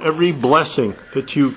every blessing that you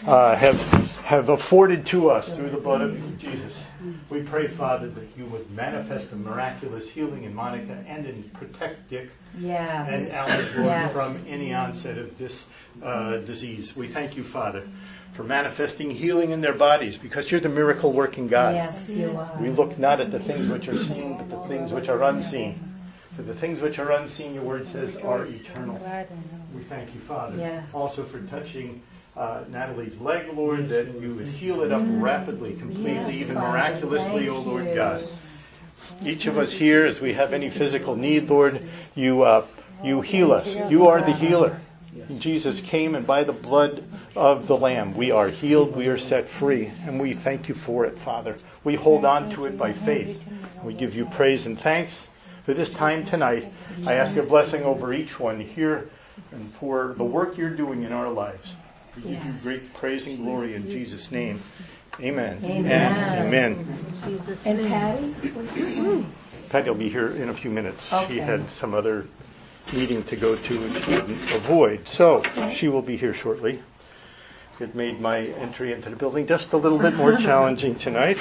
have afforded to us through the blood of Jesus. We pray, Father, that you would manifest a miraculous healing in Monica and in protect Dick and Alice, Lord, from any onset of this disease. We thank you, Father, for manifesting healing in their bodies, because you're the miracle-working God. Yes, you are. We look not at the things which are seen, but the things which are unseen. For the things which are unseen, your word says, are eternal. We thank you, Father, also for touching Natalie's leg, Lord, that you would heal it up rapidly, completely, even miraculously, O Lord God. Each of us here, as we have any physical need, Lord, you heal us. You are the healer. Jesus came, and by the blood of the Lamb, we are healed, we are set free, and we thank you for it, Father. We hold on to it by faith. We give you praise and thanks for this time tonight. I ask your blessing over each one here and for the work you're doing in our lives. We give you great praise and glory in Jesus' name. Amen. Amen. And Patty? Patty will be here in a few minutes. Okay. She had some other meeting to go to and she couldn't avoid. So she will be here shortly. It made my entry into the building just a little bit more challenging tonight.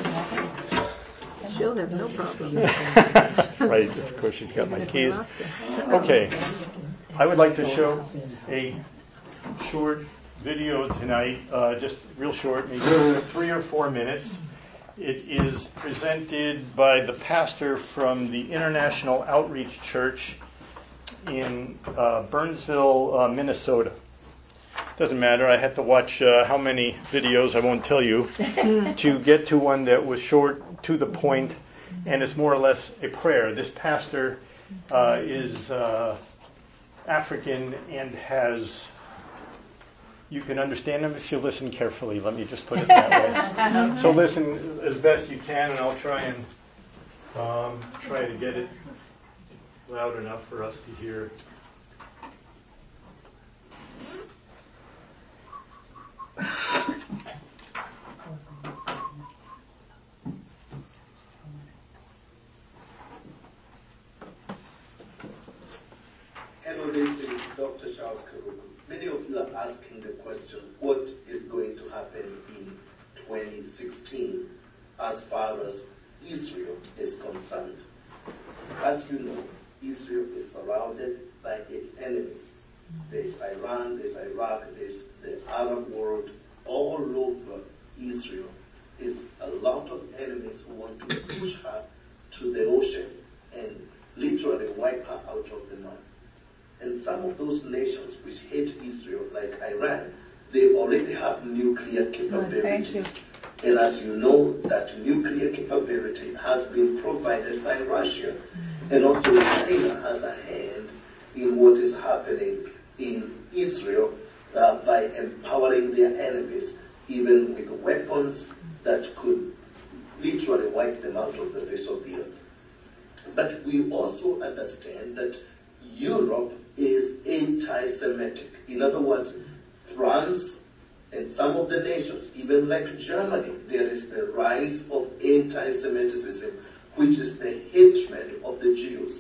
She'll have no problem. Right, of course she's got my keys. Okay, I would like to show a short video tonight, just real short, maybe 3 or 4 minutes. It is presented by the pastor from the International Outreach Church in Burnsville, Minnesota. Doesn't matter, I had to watch how many videos, I won't tell you, to get to one that was short, to the point, and it's more or less a prayer. This pastor is African and has, you can understand him if you listen carefully, let me just put it that way. So listen as best you can, and I'll try and try to get it loud enough for us to hear. Hello, this is Dr. Charles Karuku. Many of you are asking the question, what is going to happen in 2016 as far as Israel is concerned? As you know, Israel is surrounded by its enemies. There's Iran, there's Iraq, there's the Arab world. All over Israel is a lot of enemies who want to push her to the ocean and literally wipe her out of the map. And some of those nations which hate Israel, like Iran, they already have nuclear capabilities. And as you know, that nuclear capability has been provided by Russia. And also China has a hand in what is happening in Israel by empowering their enemies, even with weapons that could literally wipe them out of the face of the earth. But we also understand that Europe is anti-Semitic. In other words, France and some of the nations, even like Germany, there is the rise of anti-Semitism, which is the hatred of the Jews.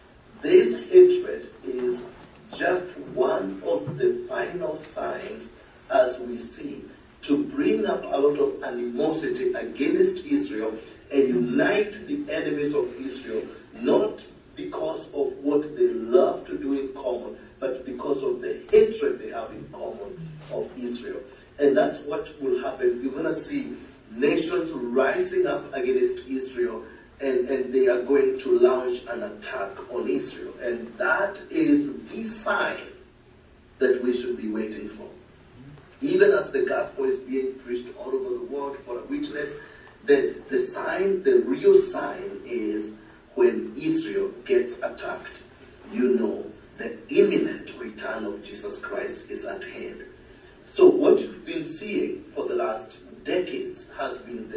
This hatred is just one of the final signs, as we see, to bring up a lot of animosity against Israel and unite the enemies of Israel, not because of what they love to do in common, but because of the hatred they have in common of Israel. And that's what will happen. You're going to see nations rising up against Israel, and they are going to launch an attack on Israel. And that is the sign that we should be waiting for. Even as the gospel is being preached all over the world for a witness, that the sign, the real sign is when Israel gets attacked. You know the imminent return of Jesus Christ is at hand. So what you've been seeing for the last decades has been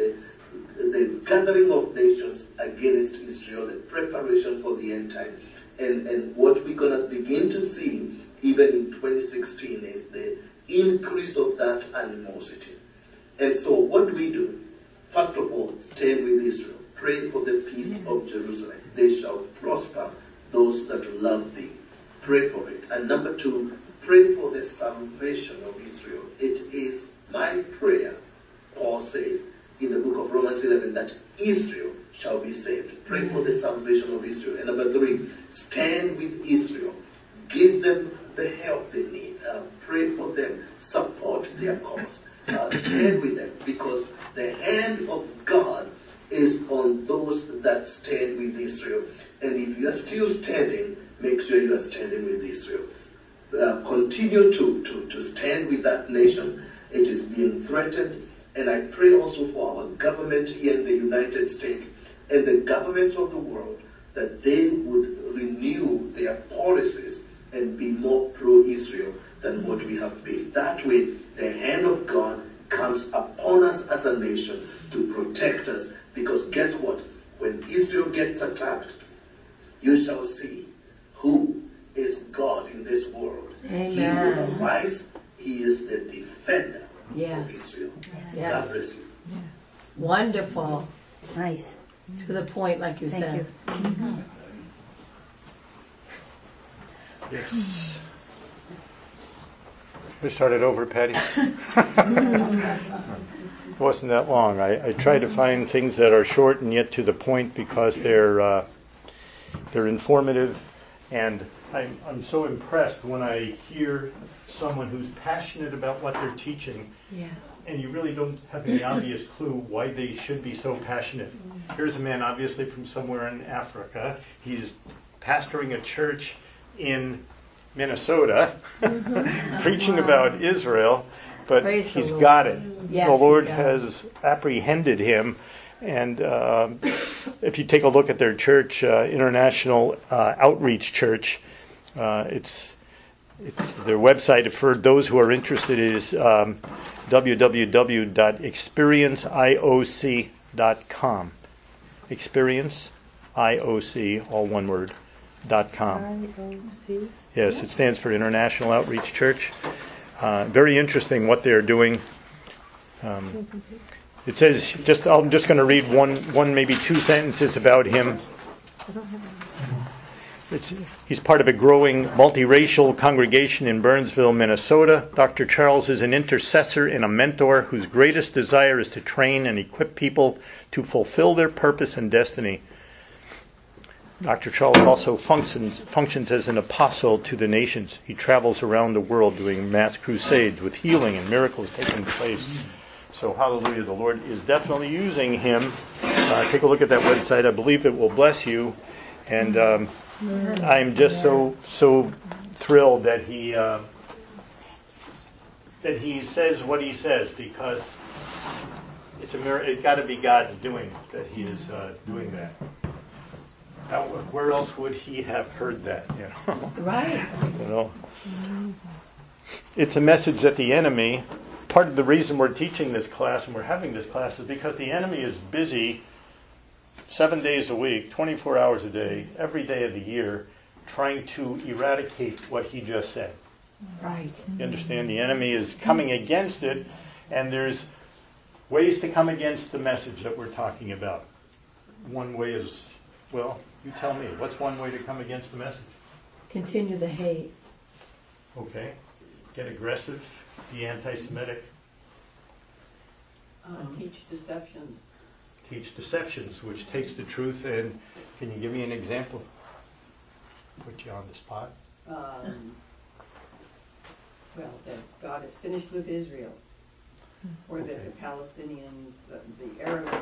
the gathering of nations against Israel, the preparation for the end time. And what we're going to begin to see even in 2016 is the increase of that animosity. And so what do? First of all, stand with Israel. Pray for the peace of Jerusalem. They shall prosper, those that love thee. Pray for it. And number two, pray for the salvation of Israel. It is my prayer, Paul says in the book of Romans 11, that Israel shall be saved. Pray for the salvation of Israel. And number 3, stand with Israel. Give them the help they need. Pray for them. Support their cause. Stand with them, because the hand of God is on those that stand with Israel. And if you are still standing, make sure you are standing with Israel. Continue to stand with that nation. It is being threatened. And I pray also for our government here in the United States and the governments of the world, that they would renew their policies and be more pro-Israel than what we have been. That way, the hand of God comes upon us as a nation to protect us. Because guess what? When Israel gets attacked, you shall see who is God in this world. Amen. He will arise. He is the defender of Israel. Yes. God bless you. Yeah. Wonderful. Nice. To the point, like you said. Thank you. Yes. We started over, Patty. It wasn't that long. I try to find things that are short and yet to the point, because they're informative, and I'm so impressed when I hear someone who's passionate about what they're teaching. Yes. And you really don't have any obvious clue why they should be so passionate. Here's a man obviously from somewhere in Africa. He's pastoring a church in Minnesota, preaching about Israel, but he's got it. Yes, the Lord has apprehended him. And if you take a look at their church, International Outreach Church, it's their website for those who are interested is www.experienceioc.com. Experienceioc, all one word, .com. IOC? Yes, it stands for International Outreach Church. Very interesting what they're doing. It says, I'm just going to read one, maybe 2 sentences about him. He's part of a growing multiracial congregation in Burnsville, Minnesota. Dr. Charles is an intercessor and a mentor whose greatest desire is to train and equip people to fulfill their purpose and destiny. Dr. Charles also functions as an apostle to the nations. He travels around the world doing mass crusades with healing and miracles taking place. So hallelujah, the Lord is definitely using him. Take a look at that website. I believe it will bless you. And I'm just so thrilled that he says what he says, because it's got to be God's doing that he is doing that. Now, where else would he have heard that? Right. It's a message that the enemy. Part of the reason we're teaching this class and we're having this class is because the enemy is busy 7 days a week, 24 hours a day, every day of the year, trying to eradicate what he just said. Right. You understand? The enemy is coming against it, and there's ways to come against the message that we're talking about. One way is, well, you tell me. What's one way to come against the message? Continue the hate. Okay. Get aggressive. Be anti-Semitic. Teach deceptions. Teach deceptions, which takes the truth. And can you give me an example? Put you on the spot. Well, that God is finished with Israel, or that the Palestinians, the Arabs,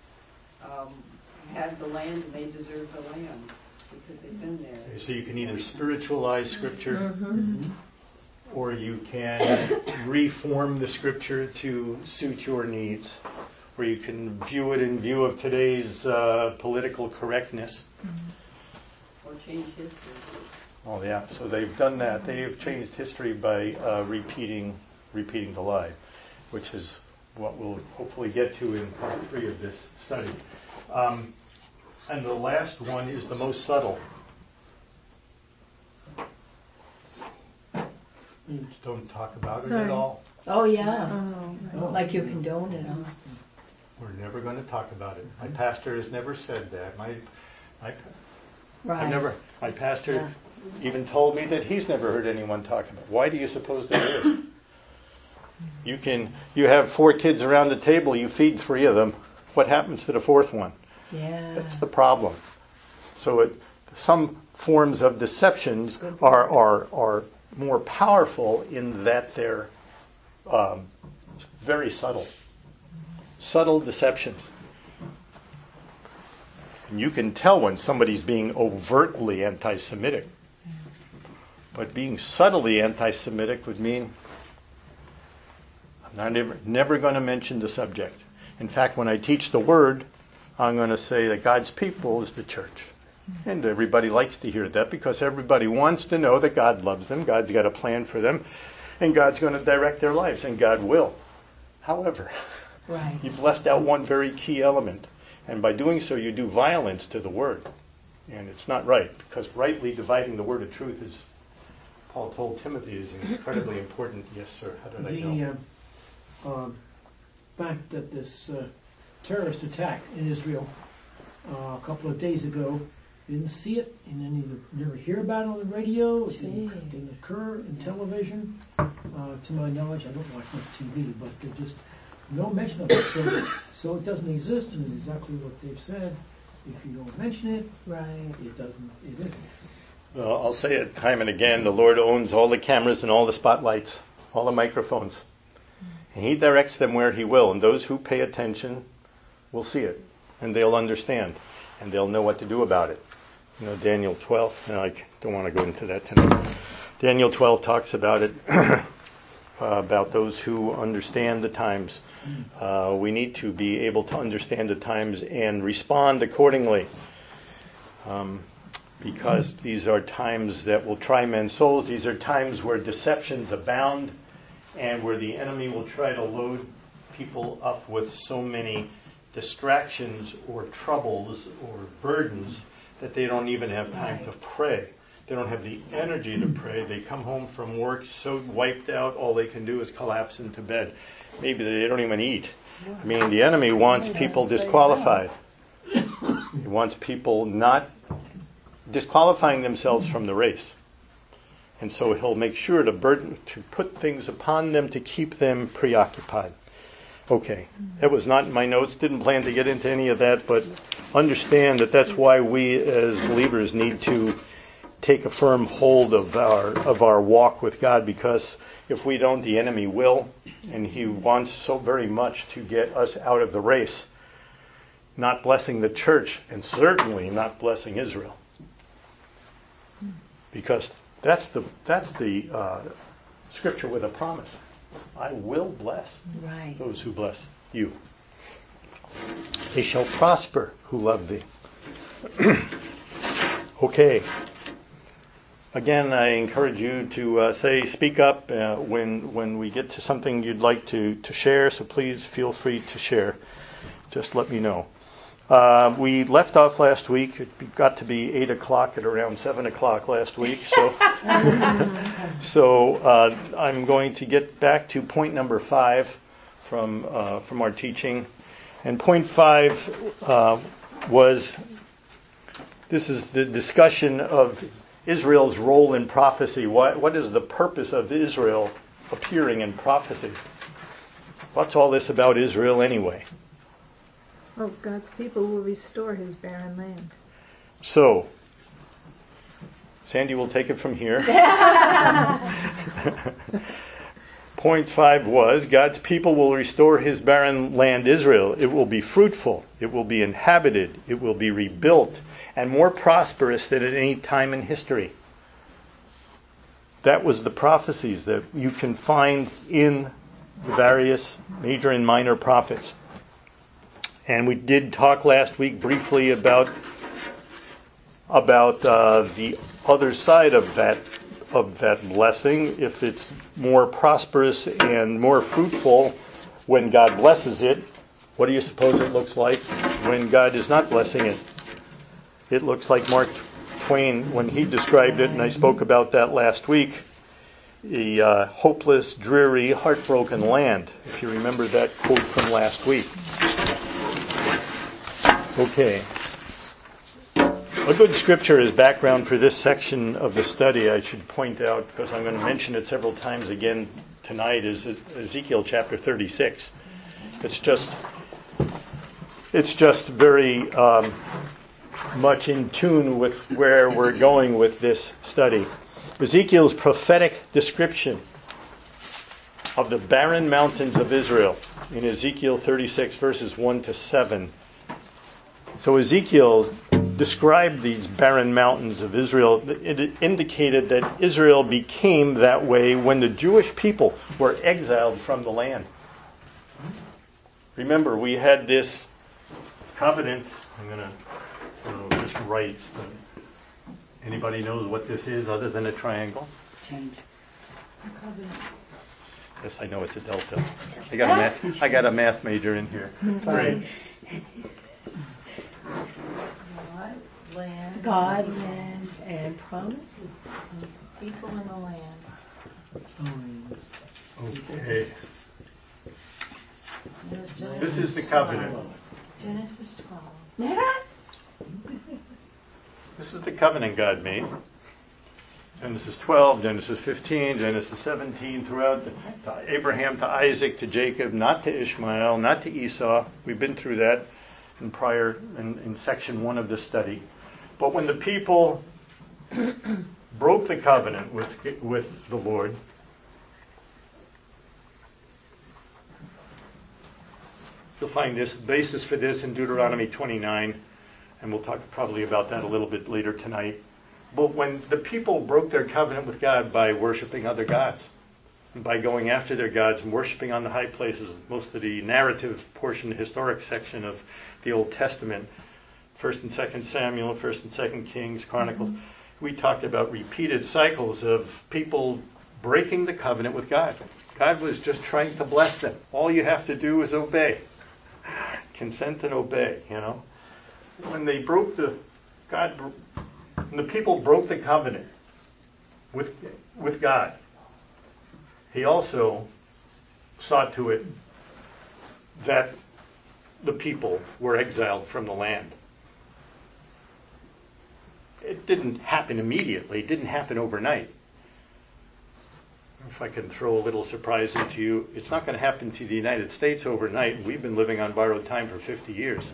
had the land and they deserve the land because they've been there. So you can either spiritualize Scripture, or you can reform the Scripture to suit your needs, or you can view it in view of today's political correctness. Or change history. Oh yeah, so they've done that. They have changed history by repeating the lie, which is what we'll hopefully get to in part 3 of this study. And the last one is the most subtle. You don't talk about it at all. Oh yeah. Like you condone it. We're never going to talk about it. My pastor has never said that. My pastor even told me that he's never heard anyone talk about it. Why do you suppose there is? You have 4 kids around the table, you feed 3 of them. What happens to the 4th one? Yeah. That's the problem. So some forms of deceptions are more powerful in that they're very subtle. Subtle deceptions. And you can tell when somebody's being overtly anti-Semitic. But being subtly anti-Semitic would mean I'm never going to mention the subject. In fact, when I teach the Word, I'm going to say that God's people is the church. And everybody likes to hear that because everybody wants to know that God loves them, God's got a plan for them, and God's going to direct their lives, and God will. However, you've left out one very key element. And by doing so, you do violence to the Word. And it's not right, because rightly dividing the Word of truth, as Paul told Timothy, is incredibly important. Yes, sir. How did I know? Fact that this terrorist attack in Israel a couple of days ago, didn't see it, and then never hear about it on the radio. It didn't occur in television. To my knowledge, I don't watch much TV, but there's just no mention of it. So it doesn't exist, and it's exactly what they've said. If you don't mention it, it isn't. Well, I'll say it time and again, the Lord owns all the cameras and all the spotlights, all the microphones. And He directs them where He will, and those who pay attention will see it, and they'll understand, and they'll know what to do about it. You know, Daniel 12, I don't want to go into that tonight. Daniel 12 talks about it, about those who understand the times. We need to be able to understand the times and respond accordingly. Because these are times that will try men's souls. These are times where deceptions abound and where the enemy will try to load people up with so many distractions or troubles or burdens that they don't even have time to pray. They don't have the energy to pray. They come home from work so wiped out, all they can do is collapse into bed. Maybe they don't even eat. I mean, the enemy wants people disqualified. He wants people not disqualifying themselves from the race. And so he'll make sure to put things upon them to keep them preoccupied. Okay, that was not in my notes. Didn't plan to get into any of that, but understand that that's why we as believers need to take a firm hold of our walk with God, because if we don't, the enemy will, and he wants so very much to get us out of the race, not blessing the church and certainly not blessing Israel, because that's the scripture with a promise. I will bless those who bless you. They shall prosper who love thee. Okay. Again, I encourage you to speak up when we get to something you'd like to share, so please feel free to share. Just let me know. We left off last week. It got to be 8 o'clock at around 7 o'clock last week. So I'm going to get back to point number 5 from our teaching. And point 5 this is the discussion of Israel's role in prophecy. What is the purpose of Israel appearing in prophecy? What's all this about Israel anyway? Well, God's people will restore His barren land. So, Sandy will take it from here. Point 5 was, God's people will restore His barren land, Israel. It will be fruitful. It will be inhabited. It will be rebuilt and more prosperous than at any time in history. That was the prophecies that you can find in the various major and minor prophets. And we did talk last week briefly about the other side of that blessing. If it's more prosperous and more fruitful when God blesses it, what do you suppose it looks like when God is not blessing it? It looks like Mark Twain, when he described it, and I spoke about that last week, the hopeless, dreary, heartbroken land, if you remember that quote from last week. Okay. A good scripture as background for this section of the study, I should point out, because I'm going to mention it several times again tonight, is Ezekiel chapter 36. It's just very much in tune with where we're going with this study. Ezekiel's prophetic description of the barren mountains of Israel in Ezekiel 36 verses 1 to 7. So Ezekiel described these barren mountains of Israel. It indicated that Israel became that way when the Jewish people were exiled from the land. Remember, we had this covenant. I'm going to just write. Anybody knows what this is other than a triangle? Change. Yes, I know it's a delta. I got a math major in here. Great. God, land, and promise. People in the land. Okay. This is the covenant. Genesis 12. This is the covenant God made. Genesis 12, Genesis 15, Genesis 17, throughout to Abraham, to Isaac, to Jacob, not to Ishmael, not to Esau. We've been through that in section 1 of the study. But when the people broke the covenant with the Lord, you'll find this basis for this in Deuteronomy 29, and we'll talk probably about that a little bit later tonight. But when the people broke their covenant with God by worshiping other gods, and by going after their gods and worshiping on the high places, most of the narrative portion, the historic section of the Old Testament, 1st and 2nd Samuel, 1st and 2nd Kings, Chronicles, we talked about repeated cycles of people breaking the covenant with God. God was just trying to bless them. All you have to do is obey. Consent and obey, When they broke when the people broke the covenant with God, He also saw to it that the people were exiled from the land. It didn't happen immediately. It didn't happen overnight. If I can throw a little surprise into you, it's not going to happen to the United States overnight. We've been living on borrowed time for 50 years.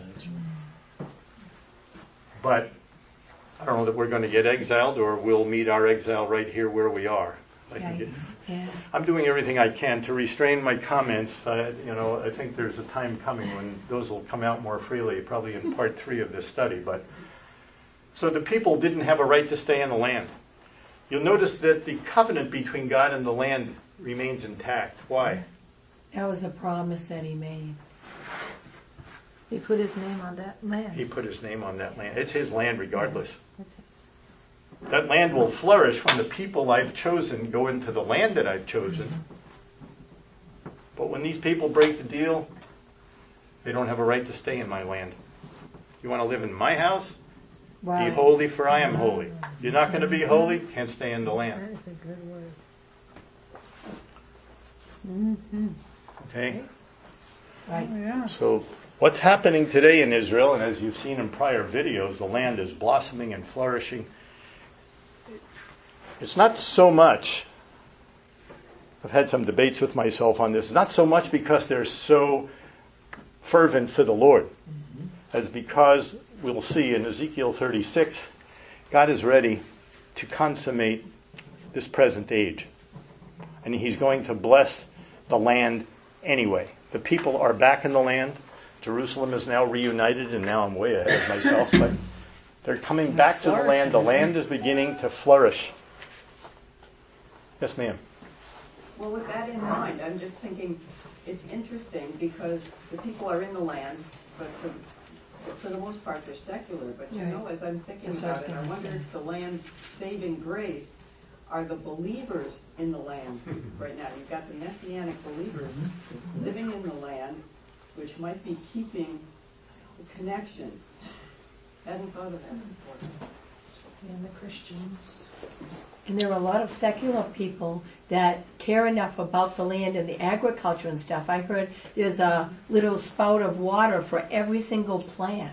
But I don't know that we're going to get exiled or we'll meet our exile right here where we are. I'm doing everything I can to restrain my comments. I think there's a time coming when those will come out more freely, probably in part 3 of this study. So the people didn't have a right to stay in the land. You'll notice that the covenant between God and the land remains intact. Why? That was a promise that He made. He put His name on that land. He put His name on that land. It's His land regardless. That land will flourish when the people I've chosen go into the land that I've chosen. But when these people break the deal, they don't have a right to stay in my land. You want to live in my house? Right. Be holy, for I am holy. You're not going to be holy, can't stay in the land. That is a good word. Mm-hmm. Okay? Right. Oh, yeah. So what's happening today in Israel, and as you've seen in prior videos, the land is blossoming and flourishing. It's not so much, I've had some debates with myself on this, not so much because they're so fervent for the Lord, as because we'll see in Ezekiel 36, God is ready to consummate this present age. And He's going to bless the land anyway. The people are back in the land. Jerusalem is now reunited, and now I'm way ahead of myself, but they're coming back to the land. The land is beginning to flourish. Yes, ma'am. Well, with that in mind, I'm just thinking it's interesting because the people are in the land, but for the most part they're secular. But as I'm thinking about it, I wonder if the land's saving grace are the believers in the land right now. You've got the Messianic believers living in the land, which might be keeping the connection. Hadn't thought of that before. And the Christians. And there are a lot of secular people that care enough about the land and the agriculture and stuff. I heard there's a little spout of water for every single plant.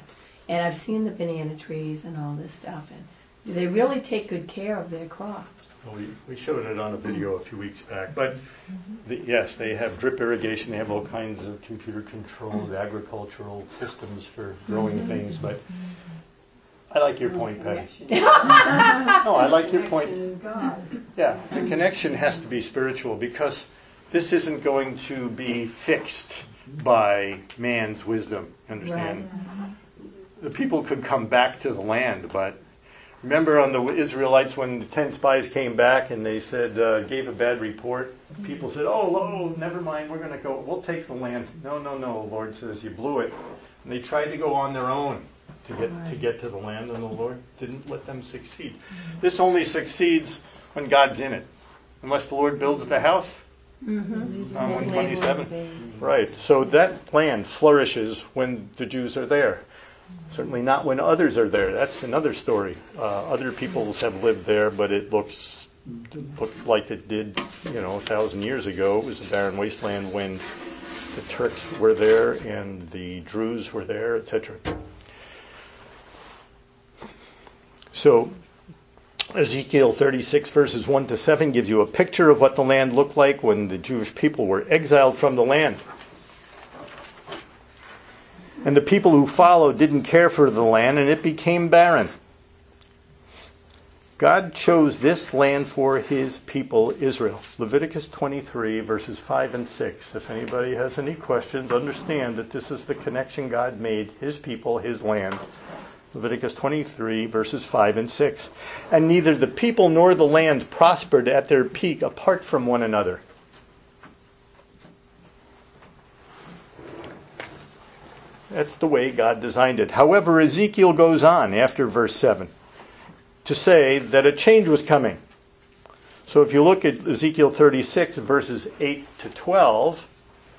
And I've seen the banana trees and all this stuff, and they really take good care of their crops. Well, we showed it on a video a few weeks back, but yes, they have drip irrigation. They have all kinds of computer-controlled agricultural systems for growing things. But I like your point, Patty. No, I like your point. Yeah, the connection has to be spiritual because this isn't going to be fixed by man's wisdom. Understand? Right. The people could come back to the land, but remember on the Israelites when the 10 spies came back and they said, gave a bad report, people said, oh, never mind, we're going to go, we'll take the land. No, the Lord says, you blew it. And they tried to go on their own to get to the land, and the Lord didn't let them succeed. This only succeeds when God's in it. Unless the Lord builds the house. Psalm 127. Right, so that land flourishes when the Jews are there. Certainly not when others are there. That's another story. Other peoples have lived there, but it looks like it did, 1,000 years ago. It was a barren wasteland when the Turks were there and the Druze were there, etc. So Ezekiel 36 verses 1 to 7 gives you a picture of what the land looked like when the Jewish people were exiled from the land. And the people who followed didn't care for the land, and it became barren. God chose this land for his people, Israel. Leviticus 23, verses 5 and 6. If anybody has any questions, understand that this is the connection God made, his people, his land. Leviticus 23, verses 5 and 6. And neither the people nor the land prospered at their peak apart from one another. That's the way God designed it. However, Ezekiel goes on after verse 7 to say that a change was coming. So if you look at Ezekiel 36, verses 8 to 12,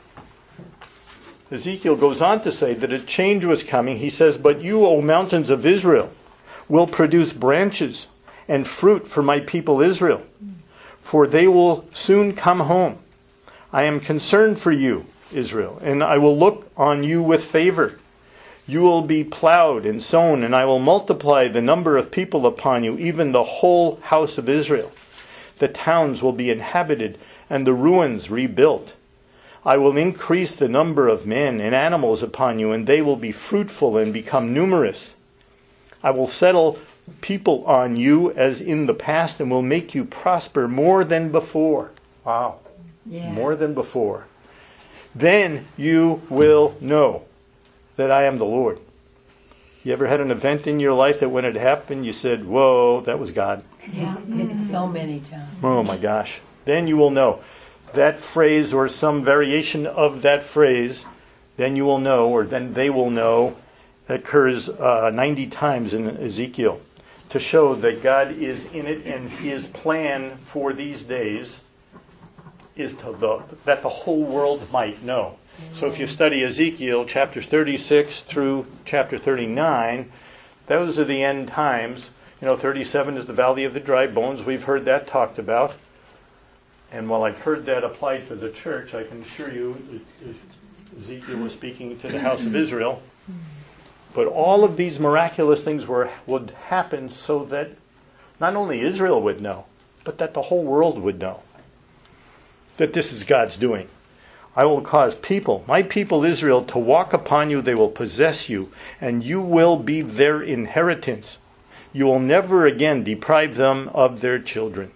Ezekiel goes on to say that a change was coming. He says, "But you, O mountains of Israel, will produce branches and fruit for my people Israel, for they will soon come home. I am concerned for you, Israel, and I will look on you with favor. You will be plowed and sown, and I will multiply the number of people upon you, even the whole house of Israel. The towns will be inhabited, and the ruins rebuilt. I will increase the number of men and animals upon you, and they will be fruitful and become numerous. I will settle people on you as in the past, and will make you prosper more than before." Wow. Yeah. More than before. "Then you will know that I am the Lord." You ever had an event in your life that when it happened, you said, whoa, that was God? Yeah, so many times. Oh my gosh. Then you will know. That phrase or some variation of that phrase, then you will know, or then they will know, occurs 90 times in Ezekiel to show that God is in it, and his plan for these days is that the whole world might know. So if you study Ezekiel chapter 36 through chapter 39, those are the end times. 37 is the valley of the dry bones. We've heard that talked about. And while I've heard that applied to the church, I can assure you Ezekiel was speaking to the house of Israel. But all of these miraculous things would happen so that not only Israel would know, but that the whole world would know that this is God's doing. "I will cause people, my people Israel, to walk upon you. They will possess you, and you will be their inheritance. You will never again deprive them of their children."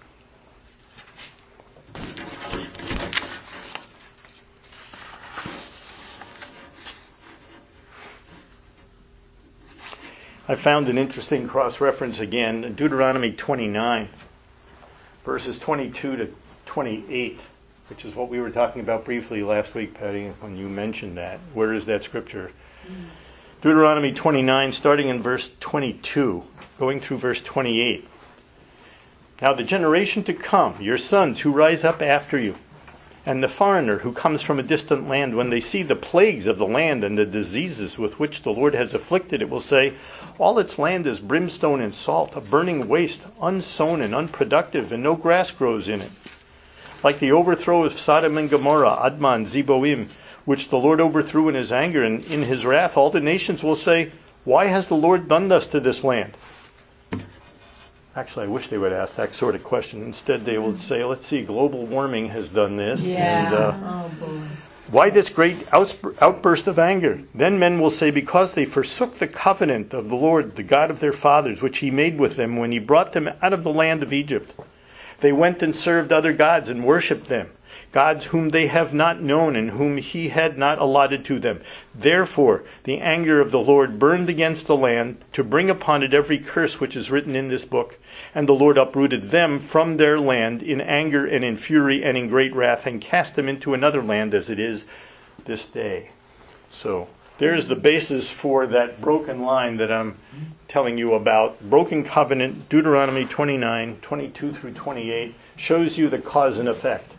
I found an interesting cross-reference again in Deuteronomy 29, verses 22 to 28, which is what we were talking about briefly last week, Patty, when you mentioned that. Where is that scripture? Deuteronomy 29, starting in verse 22, going through verse 28. "Now the generation to come, your sons who rise up after you, and the foreigner who comes from a distant land, when they see the plagues of the land and the diseases with which the Lord has afflicted it, will say, all its land is brimstone and salt, a burning waste, unsown and unproductive, and no grass grows in it. Like the overthrow of Sodom and Gomorrah, Admah and Zeboim, which the Lord overthrew in his anger and in his wrath, all the nations will say, Why has the Lord done thus to this land? Actually, I wish they would ask that sort of question. Instead, they would say, let's see, global warming has done this. Yeah. Why this great outburst of anger? Then men will say, because they forsook the covenant of the Lord, the God of their fathers, which he made with them when he brought them out of the land of Egypt. They went and served other gods and worshipped them, gods whom they have not known and whom he had not allotted to them. Therefore, the anger of the Lord burned against the land to bring upon it every curse which is written in this book. And the Lord uprooted them from their land in anger and in fury and in great wrath and cast them into another land as it is this day. So there's the basis for that broken line that I'm telling you about. Broken covenant, Deuteronomy 29, 22 through 28, shows you the cause and effect.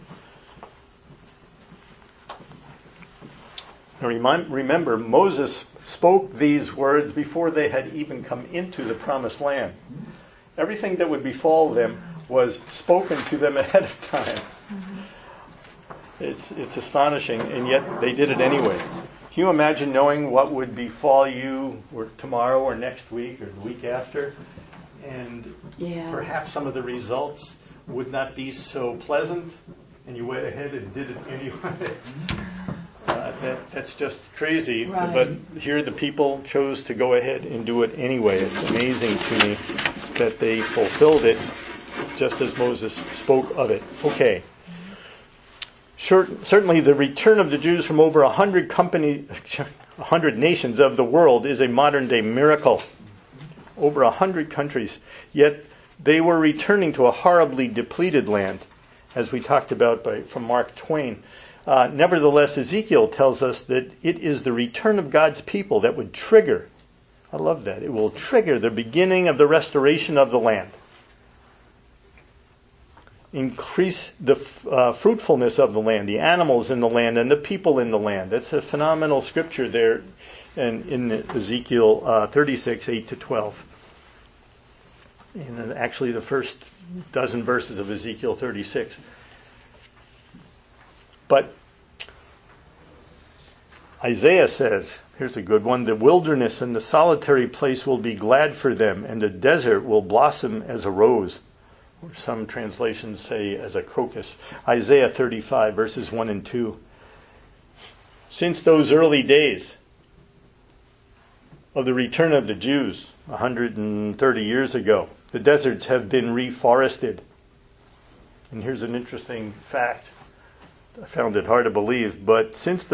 Now remember, Moses spoke these words before they had even come into the promised land. Everything that would befall them was spoken to them ahead of time. It's astonishing, and yet they did it anyway. Can you imagine knowing what would befall you or tomorrow or next week or the week after? And perhaps some of the results would not be so pleasant, and you went ahead and did it anyway. That's just crazy. Right. But here the people chose to go ahead and do it anyway. It's amazing to me that they fulfilled it just as Moses spoke of it. Okay. Certainly the return of the Jews from over 100 nations of the world is a modern day miracle. Over 100 countries. Yet they were returning to a horribly depleted land, as we talked about from Mark Twain. Nevertheless, Ezekiel tells us that it is the return of God's people that would trigger, I love that, it will trigger the beginning of the restoration of the land. Increase the fruitfulness of the land, the animals in the land, and the people in the land. That's a phenomenal scripture there in Ezekiel 36, 8 to 12. And actually the first dozen verses of Ezekiel 36. But Isaiah says, here's a good one, the wilderness and the solitary place will be glad for them, and the desert will blossom as a rose. Or some translations say as a crocus. Isaiah 35, verses 1 and 2. Since those early days of the return of the Jews, 130 years ago, the deserts have been reforested. And here's an interesting fact. I found it hard to believe, but since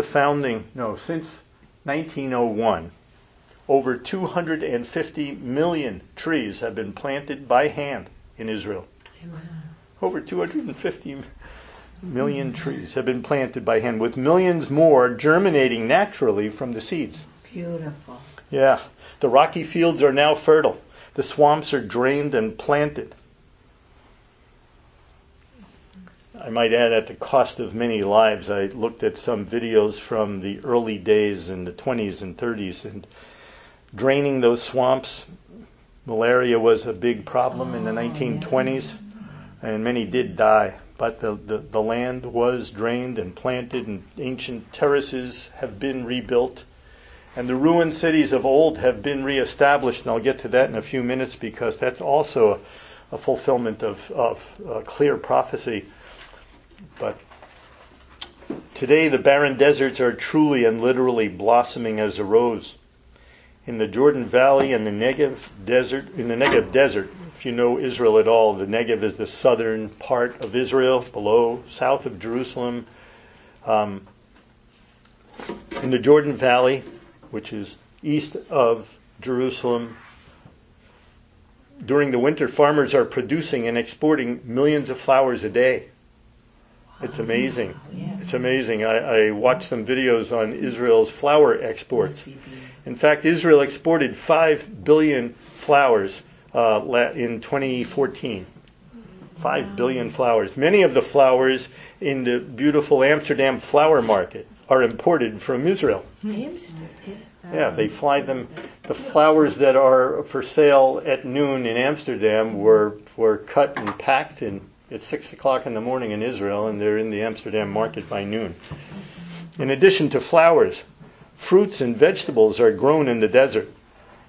1901, over 250 million trees have been planted by hand in Israel. Amen. Over 250 million trees have been planted by hand, with millions more germinating naturally from the seeds. Beautiful. Yeah. The rocky fields are now fertile. The swamps are drained and planted. I might add, at the cost of many lives, I looked at some videos from the early days in the 20s and 30s, and draining those swamps. Malaria was a big problem in the 1920s, and many did die. But the land was drained and planted, and ancient terraces have been rebuilt. And the ruined cities of old have been reestablished, and I'll get to that in a few minutes, because that's also a fulfillment of clear prophecy. But today the barren deserts are truly and literally blossoming as a rose. In the Jordan Valley and the Negev Desert, if you know Israel at all, the Negev is the southern part of Israel, south of Jerusalem. In the Jordan Valley, which is east of Jerusalem, during the winter, farmers are producing and exporting millions of flowers a day. It's amazing. Yes. It's amazing. I watched some videos on Israel's flower exports. In fact, Israel exported 5 billion flowers in 2014. 5 billion flowers. Many of the flowers in the beautiful Amsterdam flower market are imported from Israel. Yeah, they fly them. The flowers that are for sale at noon in Amsterdam were cut and packed at 6 o'clock in the morning in Israel, and they're in the Amsterdam market by noon. In addition to flowers, fruits and vegetables are grown in the desert.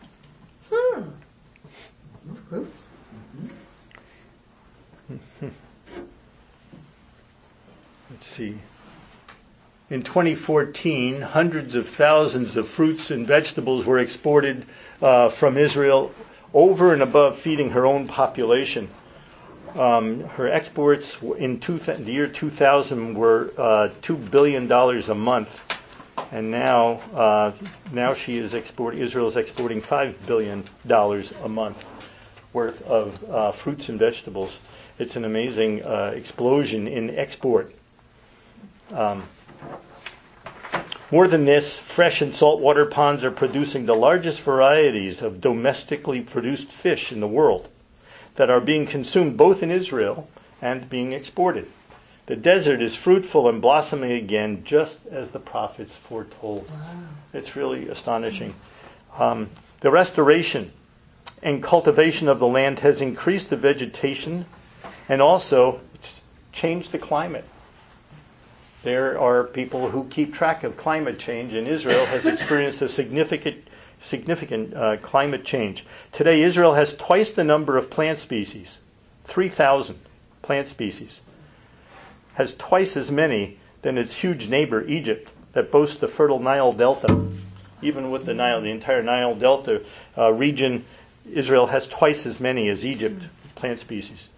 see. In 2014, hundreds of thousands of fruits and vegetables were exported from Israel over and above feeding her own population. Her exports in the year 2000 were $2 billion a month, and now Israel is exporting $5 billion a month worth of fruits and vegetables. It's an amazing explosion in export. More than this, fresh and saltwater ponds are producing the largest varieties of domestically produced fish in the world that are being consumed both in Israel and being exported. The desert is fruitful and blossoming again, just as the prophets foretold. Wow. It's really astonishing. The restoration and cultivation of the land has increased the vegetation and also changed the climate. There are people who keep track of climate change, and Israel has experienced a significant climate change. Today, Israel has twice the number of plant species, 3,000 plant species, has twice as many than its huge neighbor, Egypt, that boasts the fertile Nile Delta. Even with the entire Nile Delta region, Israel has twice as many as Egypt plant species.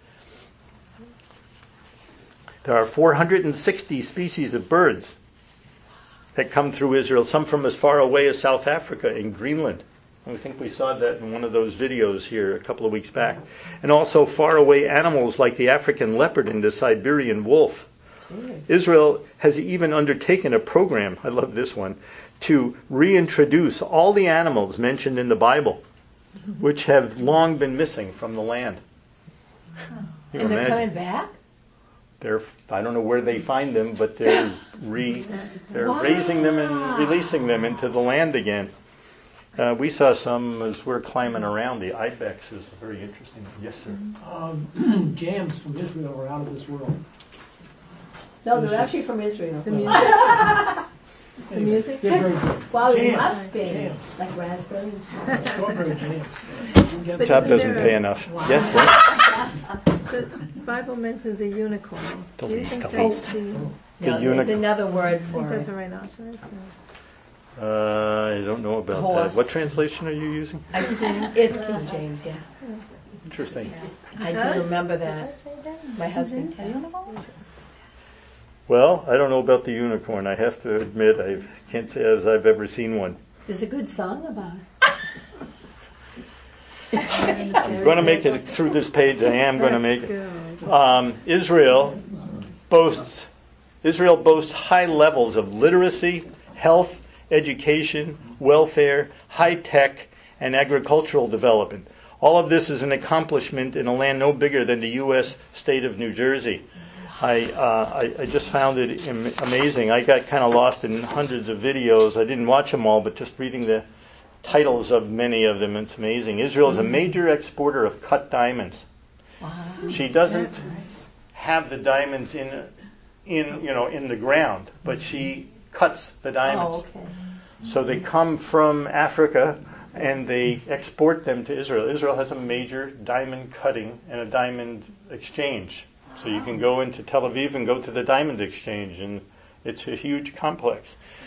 There are 460 species of birds that come through Israel, some from as far away as South Africa and Greenland. I think we saw that in one of those videos here a couple of weeks back. And also far away animals like the African leopard and the Siberian wolf. Israel has even undertaken a program, I love this one, to reintroduce all the animals mentioned in the Bible, which have long been missing from the land. And they're coming back? I don't know where they find them, but they're raising them and releasing them into the land again. We saw some as we're climbing around. The ibex is very interesting. Yes, sir. Jams from Israel are out of this world. No, they're actually from Israel. The music? The music? They're very good. Well, they Jams. must be. Jams. Like raspberries. Strawberry jams. But Top doesn't pay enough. Wow. Yes, what? The Bible mentions a unicorn. Do you think that's the... No, there's another word I think for that's it. a rhinoceros? I don't know about Horse. that. What translation are you using? It's King James, yeah. Interesting. I do remember that. My husband tells me. Well, I don't know about the unicorn. I have to admit, I can't say as I've ever seen one. There's a good song about it. I'm going to make it through this page. I am going to make it. Israel boasts high levels of literacy, health, education, welfare, high tech, and agricultural development. All of this is an accomplishment in a land no bigger than the U.S. state of New Jersey. I just found it amazing. I got kind of lost in hundreds of videos. I didn't watch them all, but just reading the titles of many of them, it's amazing. Israel is a major exporter of cut diamonds. Wow. She doesn't have the diamonds in the ground, but she cuts the diamonds. Oh, okay. So they come from Africa and they export them to Israel. Israel has a major diamond cutting and a diamond exchange. So you can go into Tel Aviv and go to the diamond exchange, and it's a huge complex.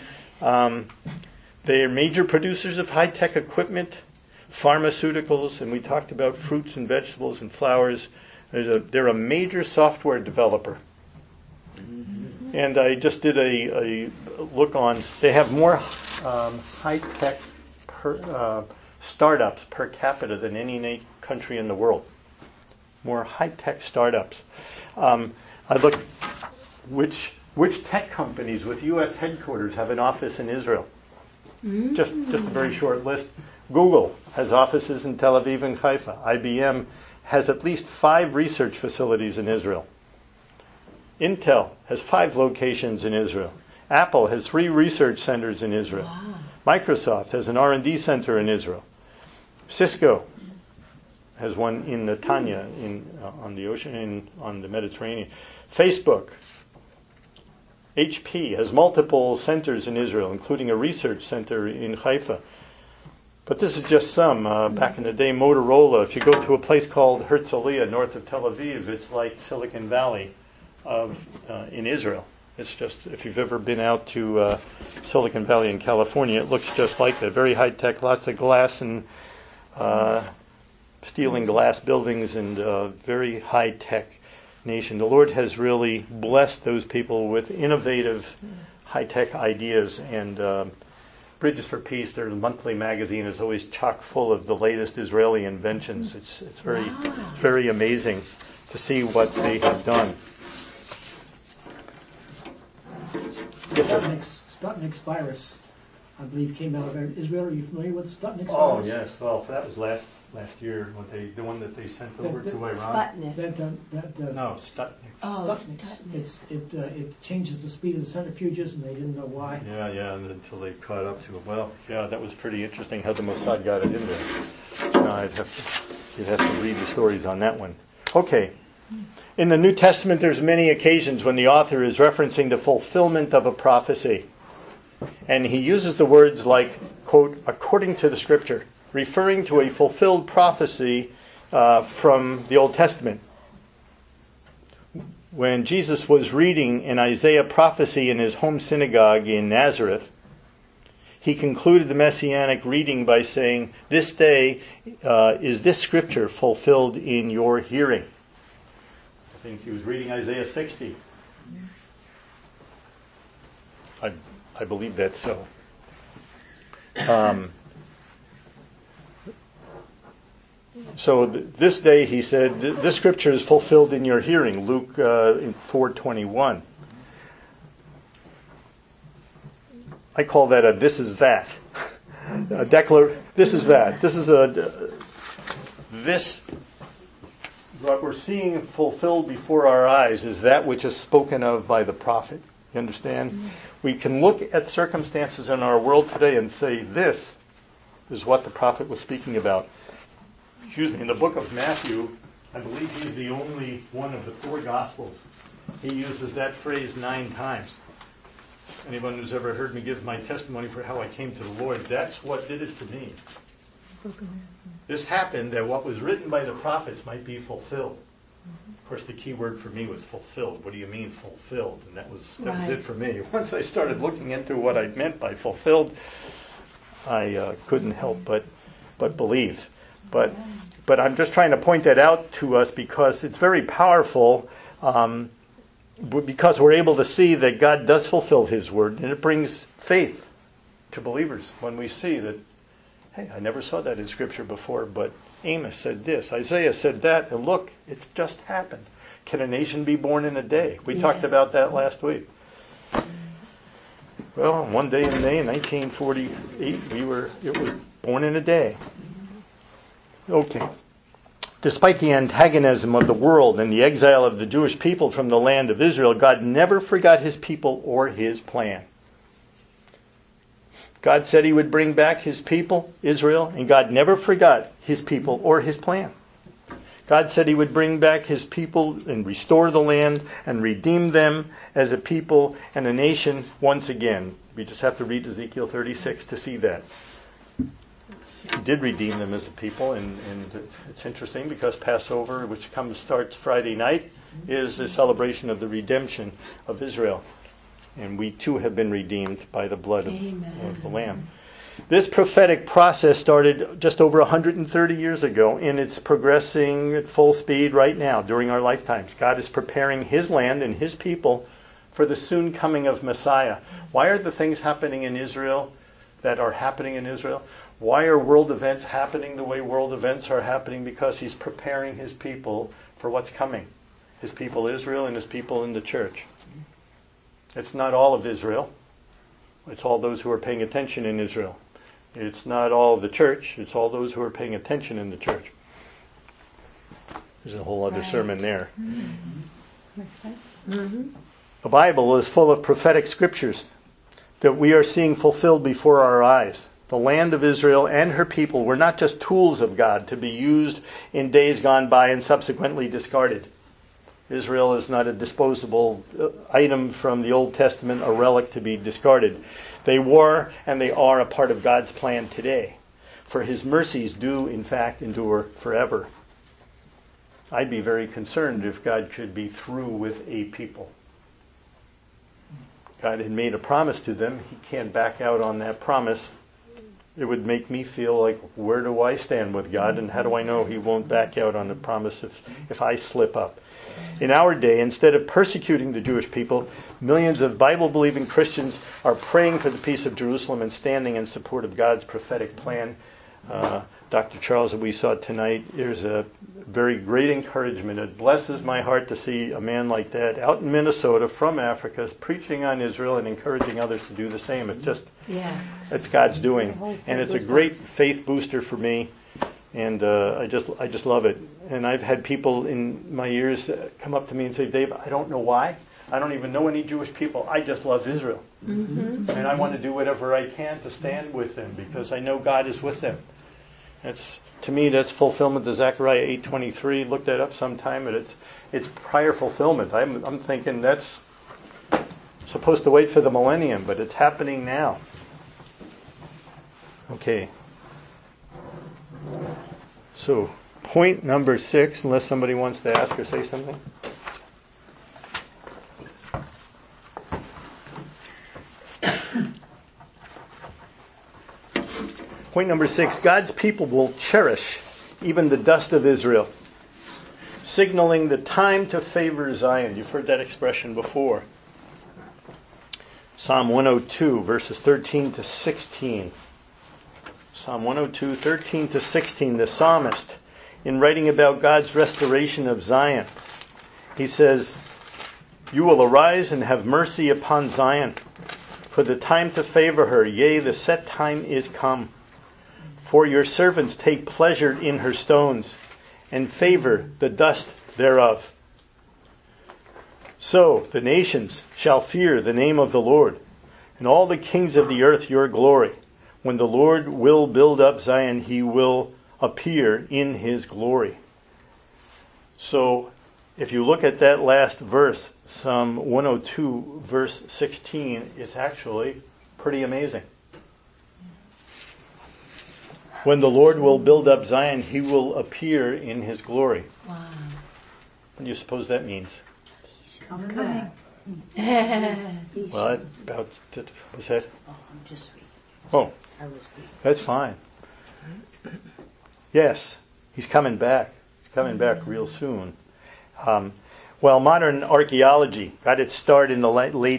They are major producers of high-tech equipment, pharmaceuticals, and we talked about fruits and vegetables and flowers. They're a major software developer. And I just did a look on, they have more high-tech startups per capita than any country in the world. More high-tech startups. I looked which tech companies with U.S. headquarters have an office in Israel. Just a very short list. Google has offices in Tel Aviv and Haifa. IBM has at least 5 research facilities in Israel. Intel has 5 locations in Israel. Apple has 3 research centers in Israel. Wow. Microsoft has an R&D center in Israel. Cisco has one in Netanya on the ocean, on the Mediterranean. Facebook, HP has multiple centers in Israel, including a research center in Haifa. But this is just some. Back in the day, Motorola, if you go to a place called Herzliya, north of Tel Aviv, it's like Silicon Valley in Israel. It's just, if you've ever been out to Silicon Valley in California, it looks just like that. Very high tech, lots of glass and steel and glass buildings, and very high tech nation. The Lord has really blessed those people with innovative, high tech ideas. And Bridges for Peace, their monthly magazine, is always chock full of the latest Israeli inventions. It's very amazing to see what they have done. Yes, Sputnik's virus, I believe, came out of Israel. Are you familiar with the Sputnik's virus? Oh yes, well that was last year when the one that they sent over to Iran. Sputnik. No, Sputnik. Oh, Sputnik. It changes the speed of the centrifuges, and they didn't know why. Yeah, and until they caught up to it. Well, yeah, that was pretty interesting how the Mossad got it in there. You'd have to read the stories on that one. Okay. In the New Testament, there's many occasions when the author is referencing the fulfillment of a prophecy. And he uses the words like, quote, according to the Scripture, referring to a fulfilled prophecy from the Old Testament. When Jesus was reading an Isaiah prophecy in his home synagogue in Nazareth, he concluded the messianic reading by saying, this day is this Scripture fulfilled in your hearing. I think he was reading Isaiah 60. I believe that's so. So this day, he said, this scripture is fulfilled in your hearing. Luke in 4:21. I call that a this is that. This is that. This is this. What we're seeing fulfilled before our eyes is that which is spoken of by the prophet. You understand? Mm-hmm. We can look at circumstances in our world today and say, this is what the prophet was speaking about. In the book of Matthew, I believe he's the only one of the 4 Gospels. He uses that phrase 9 times. Anyone who's ever heard me give my testimony for how I came to the Lord, that's what did it to me. This happened that what was written by the prophets might be fulfilled. Of course, the key word for me was fulfilled. What do you mean fulfilled? And that was it for me. Once I started looking into what I meant by fulfilled, I couldn't help but believe. But I'm just trying to point that out to us because it's very powerful. Because we're able to see that God does fulfill His word, and it brings faith to believers when we see that. Hey, I never saw that in Scripture before, but Amos said this, Isaiah said that, and look, it's just happened. Can a nation be born in a day? We talked about that last week. Well, one day in May 1948, it was born in a day. Okay. Despite the antagonism of the world and the exile of the Jewish people from the land of Israel, God never forgot His people or His plan. God said He would bring back His people, Israel, and God never forgot His people or His plan. God said He would bring back His people and restore the land and redeem them as a people and a nation once again. We just have to read Ezekiel 36 to see that. He did redeem them as a people, and it's interesting because Passover, which starts Friday night, is the celebration of the redemption of Israel. And we too have been redeemed by the blood of the Lamb. This prophetic process started just over 130 years ago, and it's progressing at full speed right now during our lifetimes. God is preparing His land and His people for the soon coming of Messiah. Why are the things happening in Israel that are happening in Israel? Why are world events happening the way world events are happening? Because He's preparing His people for what's coming. His people Israel and His people in the church. It's not all of Israel. It's all those who are paying attention in Israel. It's not all of the church. It's all those who are paying attention in the church. There's a whole other sermon there. The Bible is full of prophetic scriptures that we are seeing fulfilled before our eyes. The land of Israel and her people were not just tools of God to be used in days gone by and subsequently discarded. Israel is not a disposable item from the Old Testament, a relic to be discarded. They were and they are a part of God's plan today. For His mercies do, in fact, endure forever. I'd be very concerned if God should be through with a people. God had made a promise to them. He can't back out on that promise. It would make me feel like, where do I stand with God, and how do I know He won't back out on the promise if I slip up? In our day, instead of persecuting the Jewish people, millions of Bible-believing Christians are praying for the peace of Jerusalem and standing in support of God's prophetic plan. Dr. Charles, that we saw tonight, there's a very great encouragement. It blesses my heart to see a man like that out in Minnesota from Africa preaching on Israel and encouraging others to do the same. It's God's doing. And it's a great faith booster for me. And I just love it. And I've had people in my years come up to me and say, Dave, I don't know why. I don't even know any Jewish people. I just love Israel. Mm-hmm. And I want to do whatever I can to stand with them because I know God is with them. To me, that's fulfillment to Zechariah 8:23. Look that up sometime, but it's prior fulfillment. I'm thinking that's supposed to wait for the millennium, but it's happening now. Okay. So, point number 6, unless somebody wants to ask or say something. Point number 6, God's people will cherish even the dust of Israel, signaling the time to favor Zion. You've heard that expression before. Psalm 102, verses 13 to 16. Psalm 102, 13 to 16, the psalmist, in writing about God's restoration of Zion, he says, "You will arise and have mercy upon Zion, for the time to favor her, yea, the set time is come. For your servants take pleasure in her stones, and favor the dust thereof. So the nations shall fear the name of the Lord, and all the kings of the earth your glory. When the Lord will build up Zion, He will appear in His glory." So, if you look at that last verse, Psalm 102, verse 16, it's actually pretty amazing. When the Lord will build up Zion, He will appear in His glory. Wow. What do you suppose that means? I'm coming. Well, what's that? Oh, I'm just reading. Oh, that's fine. Yes, He's coming back. He's coming back real soon. Well, modern archaeology got its start in the late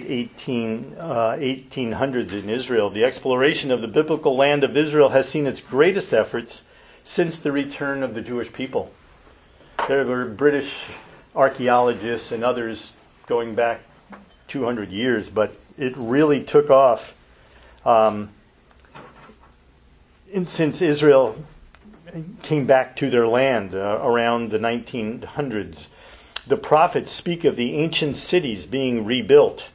1800s in Israel. The exploration of the biblical land of Israel has seen its greatest efforts since the return of the Jewish people. There were British archaeologists and others going back 200 years, but it really took off since Israel came back to their land around the 1900s. The prophets speak of the ancient cities being rebuilt.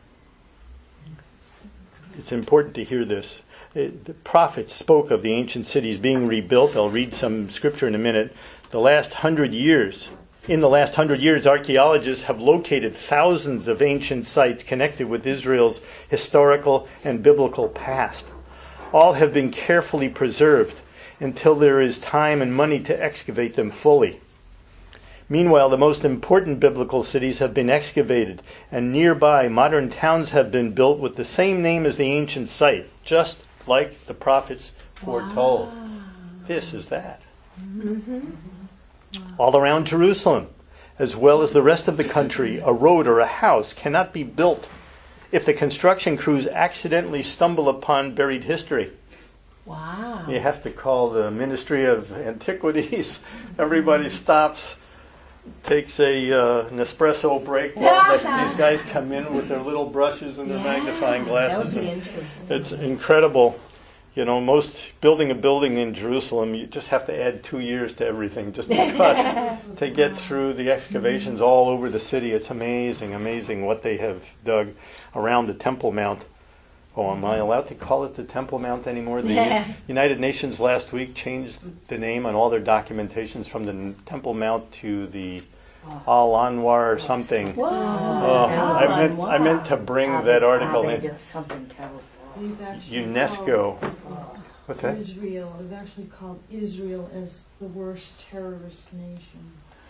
It's important to hear this. The prophets spoke of the ancient cities being rebuilt. I'll read some scripture in a minute. In the last 100 years, archaeologists have located thousands of ancient sites connected with Israel's historical and biblical past. All have been carefully preserved until there is time and money to excavate them fully. Meanwhile, the most important biblical cities have been excavated, and nearby modern towns have been built with the same name as the ancient site, just like the prophets foretold. Wow. This is that. Mm-hmm. Wow. All around Jerusalem, as well as the rest of the country, a road or a house cannot be built if the construction crews accidentally stumble upon buried history. Wow. You have to call the Ministry of Antiquities. Everybody stops, takes an espresso break while these guys come in with their little brushes and their magnifying glasses. That would be interesting. It's incredible. You know, building a building in Jerusalem, you just have to add 2 years to everything just because to get through the excavations all over the city. It's amazing what they have dug around the Temple Mount. Oh, am I allowed to call it the Temple Mount anymore? The United Nations last week changed the name on all their documentations from the Temple Mount to the Al-Anwar or something. I meant to bring that article in. Something terrible. UNESCO. What's that? Israel. They've actually called Israel as the worst terrorist nation.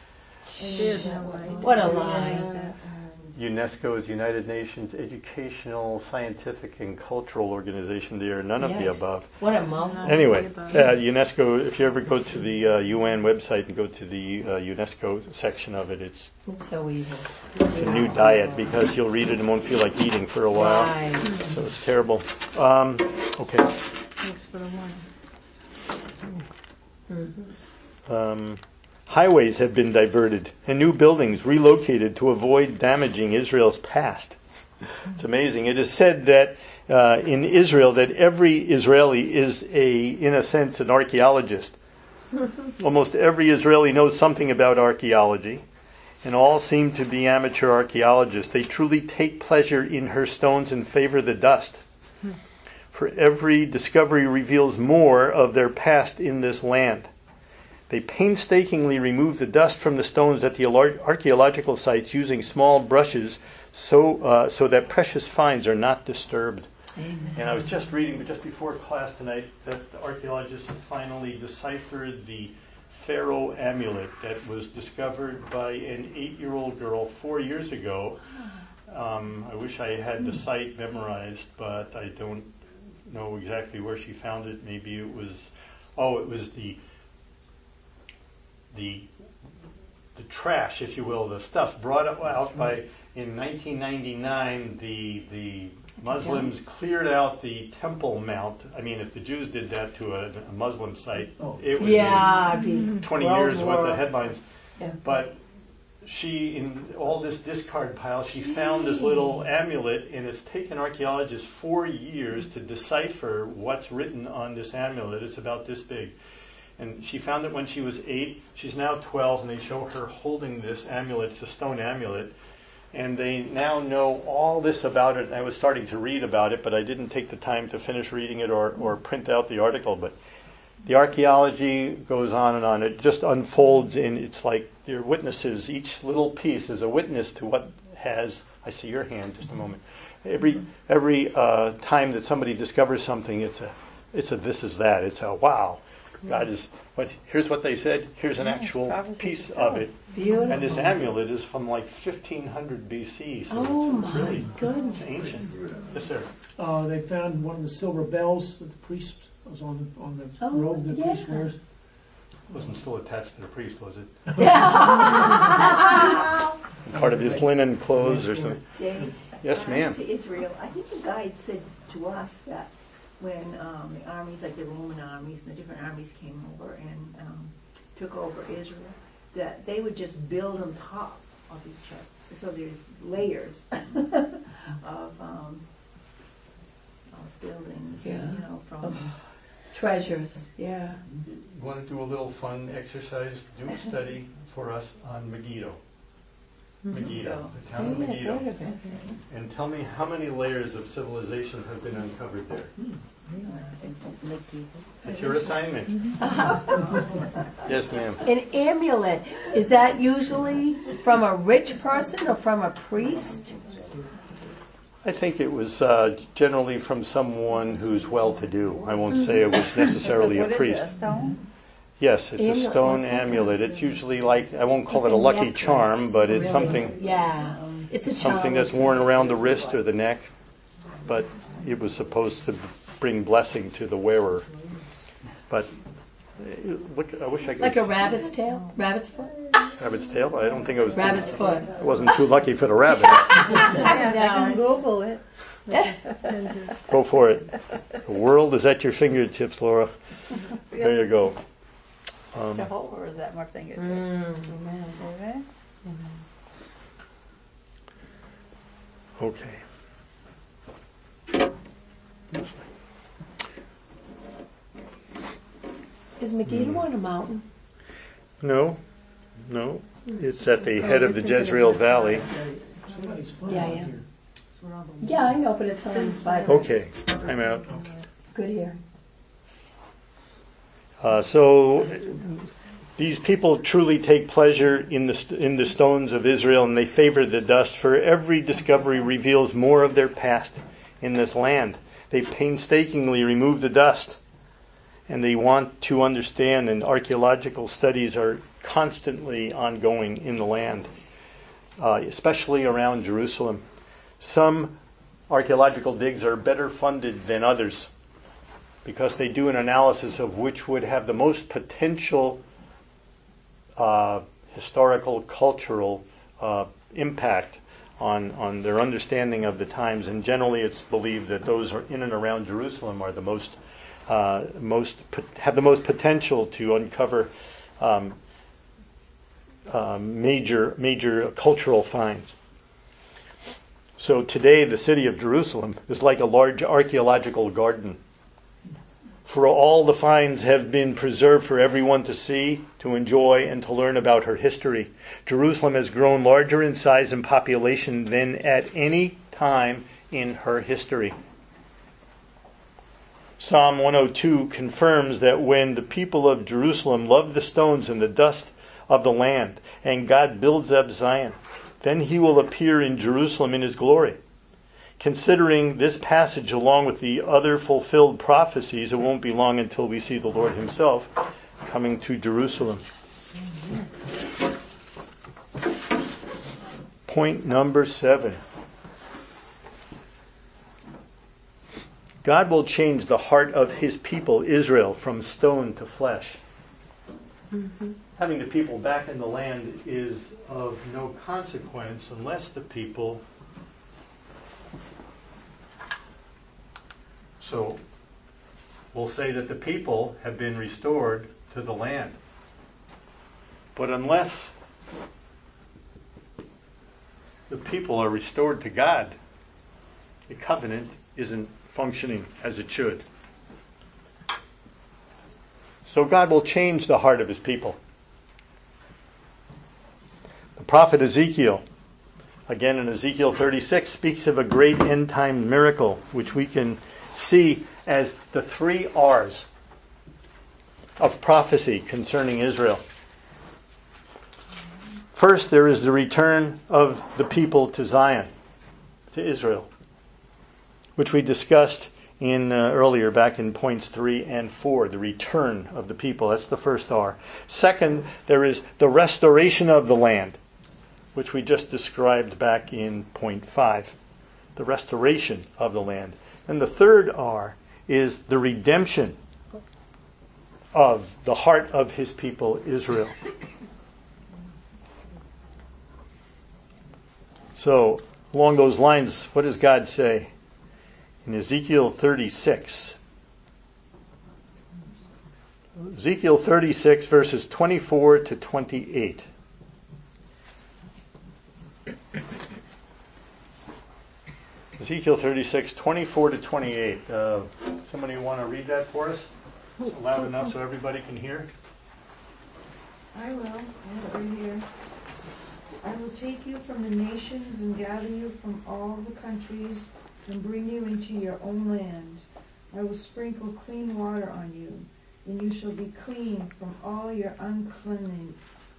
There's no way. What a lie. UNESCO is United Nations Educational, Scientific, and Cultural Organization. They are none of the above. What a mouthful. Anyway, UNESCO, if you ever go to the UN website and go to the UNESCO section of it, it's so evil. It's a new diet because you'll read it and won't feel like eating for a while. Right. So it's terrible. Okay. Thanks for the warning. Highways have been diverted and new buildings relocated to avoid damaging Israel's past. It's amazing. It is said that in Israel that every Israeli is in a sense, an archaeologist. Almost every Israeli knows something about archaeology, and all seem to be amateur archaeologists. They truly take pleasure in her stones and favor the dust. For every discovery reveals more of their past in this land. They painstakingly remove the dust from the stones at the archaeological sites using small brushes so that precious finds are not disturbed. Amen. And I was just reading just before class tonight that the archaeologists have finally deciphered the Pharaoh amulet that was discovered by an 8-year-old girl 4 years ago. I wish I had the site memorized, but I don't know exactly where she found it. Maybe it was the trash, if you will, the stuff brought out by, in 1999, the Muslims cleared out the Temple Mount. I mean, if the Jews did that to a Muslim site, it would be 20 years worth of headlines. Yeah. But she, in all this discard pile, she found this little amulet, and it's taken archaeologists 4 years to decipher what's written on this amulet. It's about this big. And she found it when she was 8. She's now 12, and they show her holding this amulet. It's a stone amulet. And they now know all this about it. I was starting to read about it, but I didn't take the time to finish reading it or print out the article. But the archaeology goes on and on. It just unfolds, and it's like they're witnesses. Each little piece is a witness to what has... I see your hand, just a moment. Every time that somebody discovers something, it's a this is that. It's a wow. God is here's what they said. Here's an actual piece of it. Beautiful. And this amulet is from like 1500 BC, so it's really goodness. It's ancient. Yes, sir. They found one of the silver bells that the priest was on the robe that the priest wears. It wasn't still attached to the priest, was it? Part of his linen clothes or something. Jay, Yes, ma'am. To Israel, I think the guide said to us that when the armies, like the Roman armies and the different armies came over and took over Israel, that they would just build on top of each other. So there's layers of buildings, from treasures. Yeah. You want to do a little fun exercise? Do a study for us on Megiddo. Megiddo, the town of Megiddo. And tell me how many layers of civilization have been uncovered there. That's your assignment. Yes, ma'am. An amulet, is that usually from a rich person or from a priest? I think it was generally from someone who's well-to-do. I won't say it was necessarily a priest. What is it, a stone? Yes, it's a stone amulet. It's usually like, I won't call it a lucky charm, but it's something. Yeah, it's a something that's worn around the wrist or the neck. But it was supposed to bring blessing to the wearer. But look, I wish I could. Like a rabbit's tail, rabbit's foot. Rabbit's tail? I don't think it was. Rabbit's foot. I wasn't too lucky for the rabbit. I can Google it. Go for it. The world is at your fingertips, Laura. There you go. Jehovah is at my fingertips. Amen. Okay. Is Megiddo on a mountain? No. It's at the head of the Jezreel Valley. Somebody's phone Yeah, out yeah. here. Yeah, I know, but it's on the side. Okay, I'm out. Good here. So these people truly take pleasure in the stones of Israel, and they favor the dust, for every discovery reveals more of their past in this land. They painstakingly remove the dust. and they want to understand, and archaeological studies are constantly ongoing in the land, especially around Jerusalem. Some archaeological digs are better funded than others because they do an analysis of which would have the most potential historical, cultural impact on their understanding of the times. And generally it's believed that those are in and around Jerusalem are the most have the most potential to uncover major cultural finds. So today the city of Jerusalem is like a large archaeological garden. For all the finds have been preserved for everyone to see, to enjoy, and to learn about her history. Jerusalem has grown larger in size and population than at any time in her history. Psalm 102 confirms that when the people of Jerusalem love the stones and the dust of the land, and God builds up Zion, then he will appear in Jerusalem in his glory. Considering this passage along with the other fulfilled prophecies, it won't be long until we see the Lord himself coming to Jerusalem. Point number 7. God will change the heart of his people, Israel, from stone to flesh. Having the people back in the land is of no consequence unless the people... So we'll say that the people have been restored to the land. But unless the people are restored to God, the covenant isn't functioning as it should. So God will change the heart of his people. The prophet Ezekiel, again in Ezekiel 36, speaks of a great end time miracle, which we can see as the 3 R's of prophecy concerning Israel. First, there is the return of the people to Zion, to Israel, which we discussed in earlier back in points 3 and 4, the return of the people. That's the first R. Second, there is the restoration of the land, which we just described back in point 5, the restoration of the land. And the third R is the redemption of the heart of his people, Israel. So, along those lines, what does God say? In Ezekiel 36. Ezekiel 36 verses 24 to 28. Ezekiel 36, 24 to 28. Somebody want to read that for us? Loud enough so everybody can hear? I will. I have it right here. I will take you from the nations and gather you from all the countries and bring you into your own land. I will sprinkle clean water on you, and you shall be clean from all your uncleannesses,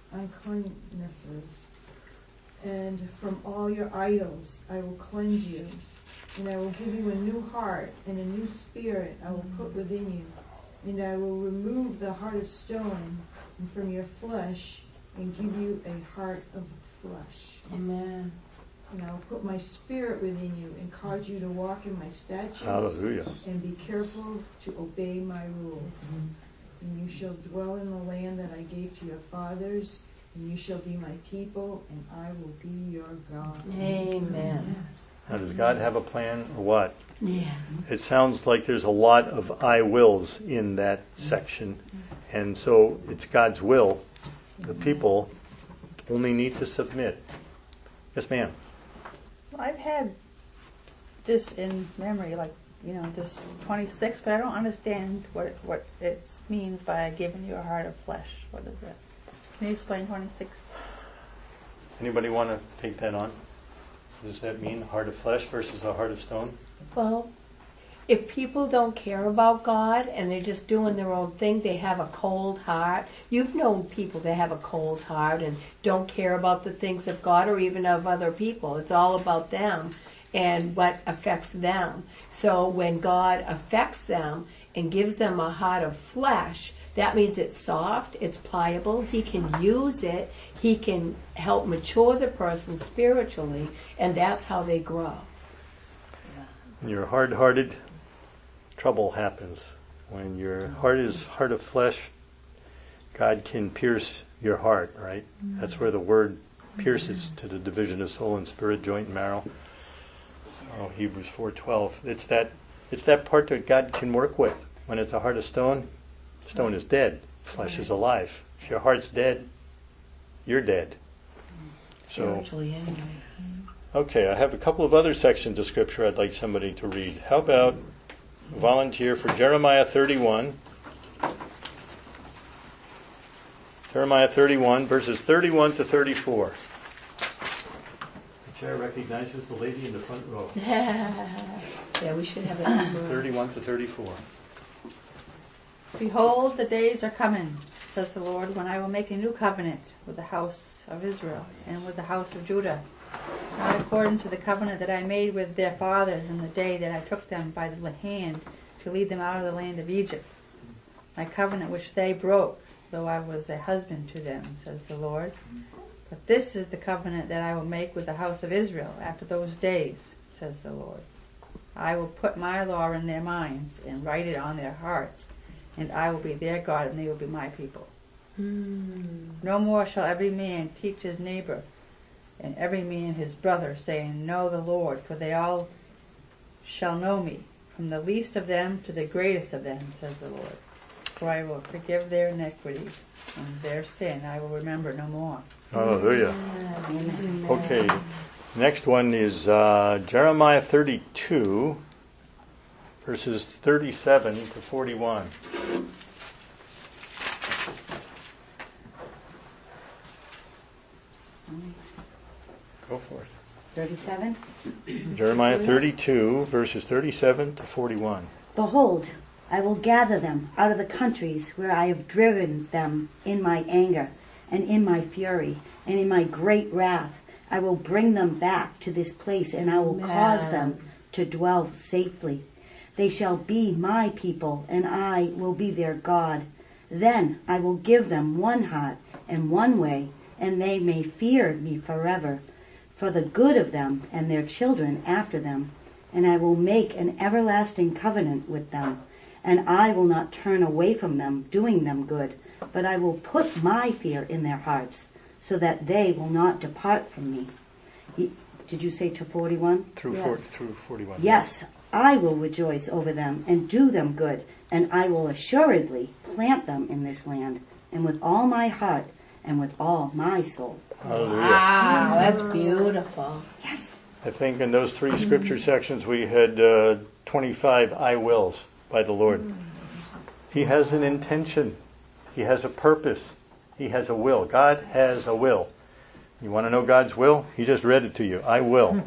and from all your idols I will cleanse you. And I will give you a new heart, and a new spirit I will put within you. And I will remove the heart of stone from your flesh, and give you a heart of flesh. Amen. And I will put my spirit within you, and cause you to walk in my statutes. Hallelujah. And be careful to obey my rules. And you shall dwell in the land that I gave to your fathers, and you shall be my people, and I will be your God. Amen. Now, does God have a plan or what? Yes. It sounds like there's a lot of I wills in that section. And so it's God's will. The people only need to submit. Yes, ma'am. I've had this in memory, like, this 26, but I don't understand what it means by giving you a heart of flesh. What is that? Can you explain 26? Anybody want to take that on? What does that mean, heart of flesh versus a heart of stone? Well, if people don't care about God and they're just doing their own thing, they have a cold heart. You've known people that have a cold heart and don't care about the things of God or even of other people. It's all about them and what affects them. So when God affects them and gives them a heart of flesh, that means it's soft, it's pliable, he can use it, he can help mature the person spiritually, and that's how they grow. When you're hard-hearted, trouble happens. When your heart is heart of flesh, God can pierce your heart, right? That's where the word pierces to the division of soul and spirit, joint and marrow. Oh, Hebrews 4:12. It's that part that God can work with. When it's a heart of stone, stone is dead, flesh is alive. If your heart's dead, you're dead. Spiritually, anyway. Okay, I have a couple of other sections of Scripture I'd like somebody to read. How about a volunteer for Jeremiah 31? Jeremiah 31, verses 31 to 34. The chair recognizes the lady in the front row. Yeah, we should have it. 31 to 34. Behold, the days are coming, says the Lord, when I will make a new covenant with the house of Israel and with the house of Judah, not according to the covenant that I made with their fathers in the day that I took them by the hand to lead them out of the land of Egypt. My covenant which they broke, though I was a husband to them, says the Lord. But this is the covenant that I will make with the house of Israel after those days, says the Lord. I will put my law in their minds and write it on their hearts, and I will be their God, and they will be my people. No more shall every man teach his neighbor, and every man his brother, saying, Know the Lord, for they all shall know me, from the least of them to the greatest of them, says the Lord. For I will forgive their iniquity, and their sin I will remember no more. Hallelujah. Okay, next one is Jeremiah 32, verses 37 to 41. Go for it. 37? Jeremiah 32, verses 37 to 41. Behold, I will gather them out of the countries where I have driven them in my anger and in my fury and in my great wrath. I will bring them back to this place, and I will cause them to dwell safely. They shall be my people, and I will be their God. Then I will give them one heart and one way, and they may fear me forever, for the good of them and their children after them. And I will make an everlasting covenant with them, and I will not turn away from them, doing them good, but I will put my fear in their hearts, so that they will not depart from me. Did you say to 41? Through 41. Yes, I will rejoice over them and do them good, and I will assuredly plant them in this land, and with all my heart and with all my soul. Hallelujah. Wow, that's beautiful. Yes. I think in those three scripture sections we had 25 I wills by the Lord. He has an intention. He has a purpose. He has a will. God has a will. You want to know God's will? He just read it to you. I will.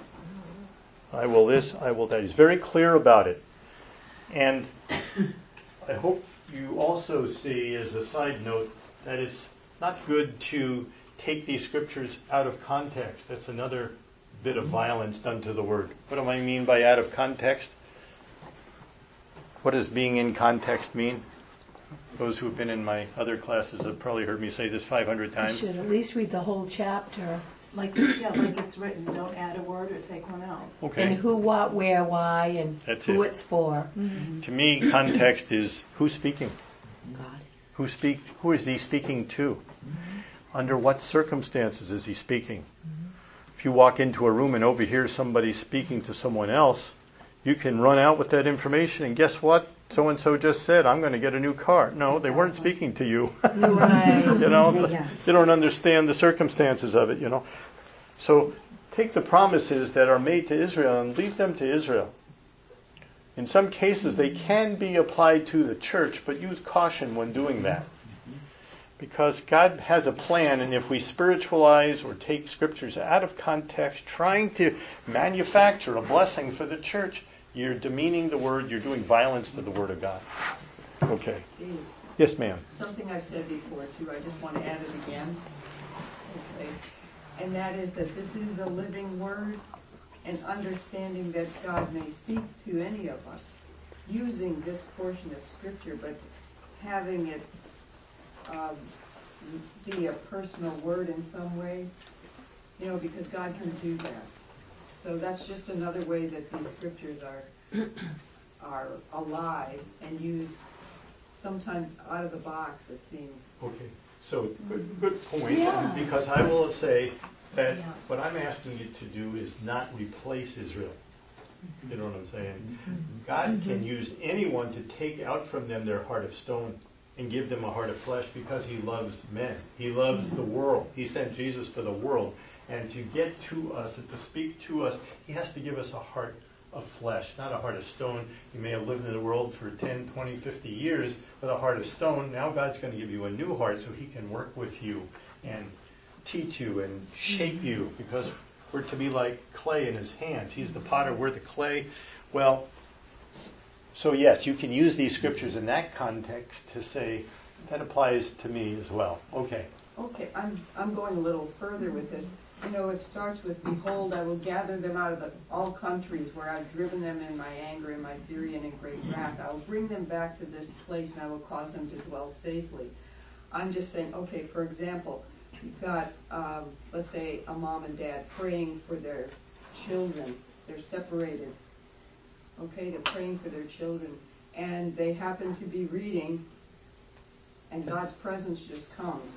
I will this, I will that. He's very clear about it. And I hope you also see, as a side note, that it's not good to take these scriptures out of context. That's another bit of violence done to the word. What do I mean by out of context? What does being in context mean? Those who have been in my other classes have probably heard me say this 500 times. You should at least read the whole chapter. Like it's written. Don't add a word or take one out. Okay. And who, what, where, why, and That's who it. it's for. To me, context is who's speaking. God. Who is he speaking to? Under what circumstances is he speaking? If you walk into a room and overhear somebody speaking to someone else, you can run out with that information, and guess what? So-and-so just said, I'm going to get a new car. No, they weren't speaking to you. Right. You don't understand the circumstances of it, So take the promises that are made to Israel and leave them to Israel. In some cases, they can be applied to the church, but use caution when doing that. Because God has a plan, and if we spiritualize or take scriptures out of context, trying to manufacture a blessing for the church, you're demeaning the word, you're doing violence to the word of God. Okay. Yes, ma'am. Something I've said before, too, I just want to add it again. Okay. And that is that this is a living word, and understanding that God may speak to any of us using this portion of Scripture, but having it be a personal word in some way, because God can do that. So that's just another way that these Scriptures are alive and used sometimes out of the box, it seems. Okay, so good point. Yeah. Because I will say that what I'm asking you to do is not replace Israel. You know what I'm saying? God can use anyone to take out from them their heart of stone and give them a heart of flesh because He loves men. He loves the world. He sent Jesus for the world. And to get to us and to speak to us, He has to give us a heart of flesh, not a heart of stone. You may have lived in the world for 10, 20, 50 years with a heart of stone. Now God's going to give you a new heart so He can work with you and teach you and shape you, because we're to be like clay in His hands. He's the potter, we're the clay. Well, so yes, you can use these Scriptures in that context to say, that applies to me as well. Okay. Okay, I'm going a little further with this. It starts with, behold, I will gather them out of all countries where I've driven them in my anger and my fury and in great wrath. I will bring them back to this place and I will cause them to dwell safely. I'm just saying, okay, for example, you've got, let's say, a mom and dad praying for their children. They're separated. Okay, they're praying for their children. And they happen to be reading, and God's presence just comes.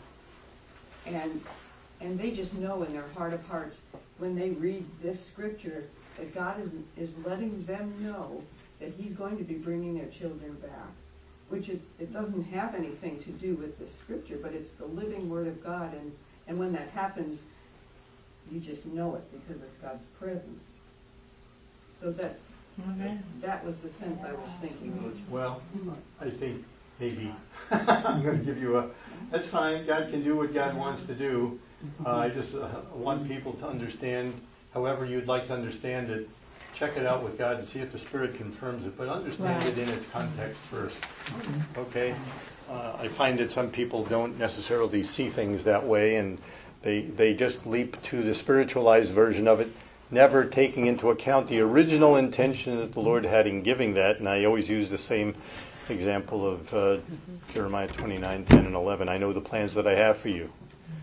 And they just know in their heart of hearts, when they read this Scripture, that God is letting them know that He's going to be bringing their children back. Which it doesn't have anything to do with this Scripture, but it's the living Word of God. And when that happens, you just know it because it's God's presence. So that was the sense I was thinking. Well, I think maybe I'm going to give you that's fine. God can do what God wants to do. I just want people to understand, however you'd like to understand it, check it out with God and see if the Spirit confirms it, but understand it in its context first. Okay? I find that some people don't necessarily see things that way, and they just leap to the spiritualized version of it, never taking into account the original intention that the Lord had in giving that. And I always use the same example of Jeremiah 29, 10 and 11. I know the plans that I have for you.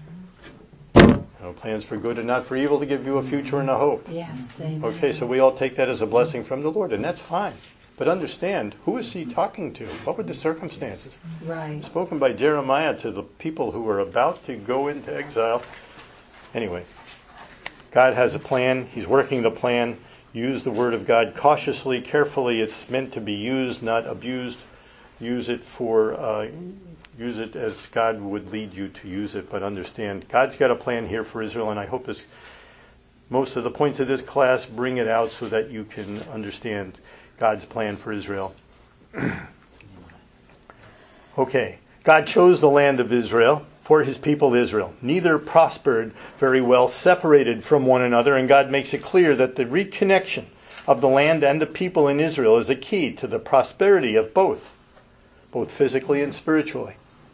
Plans for good and not for evil, to give you a future and a hope. Yes, amen. Okay, so we all take that as a blessing from the Lord, and that's fine. But understand, who is He talking to? What were the circumstances? Right. Spoken by Jeremiah to the people who were about to go into exile. Anyway, God has a plan. He's working the plan. Use the Word of God cautiously, carefully. It's meant to be used, not abused. Use it as God would lead you to use it, but understand God's got a plan here for Israel, and I hope most of the points of this class bring it out so that you can understand God's plan for Israel. Okay, God chose the land of Israel for His people Israel. Neither prospered very well, separated from one another, and God makes it clear that the reconnection of the land and the people in Israel is a key to the prosperity of both physically and spiritually.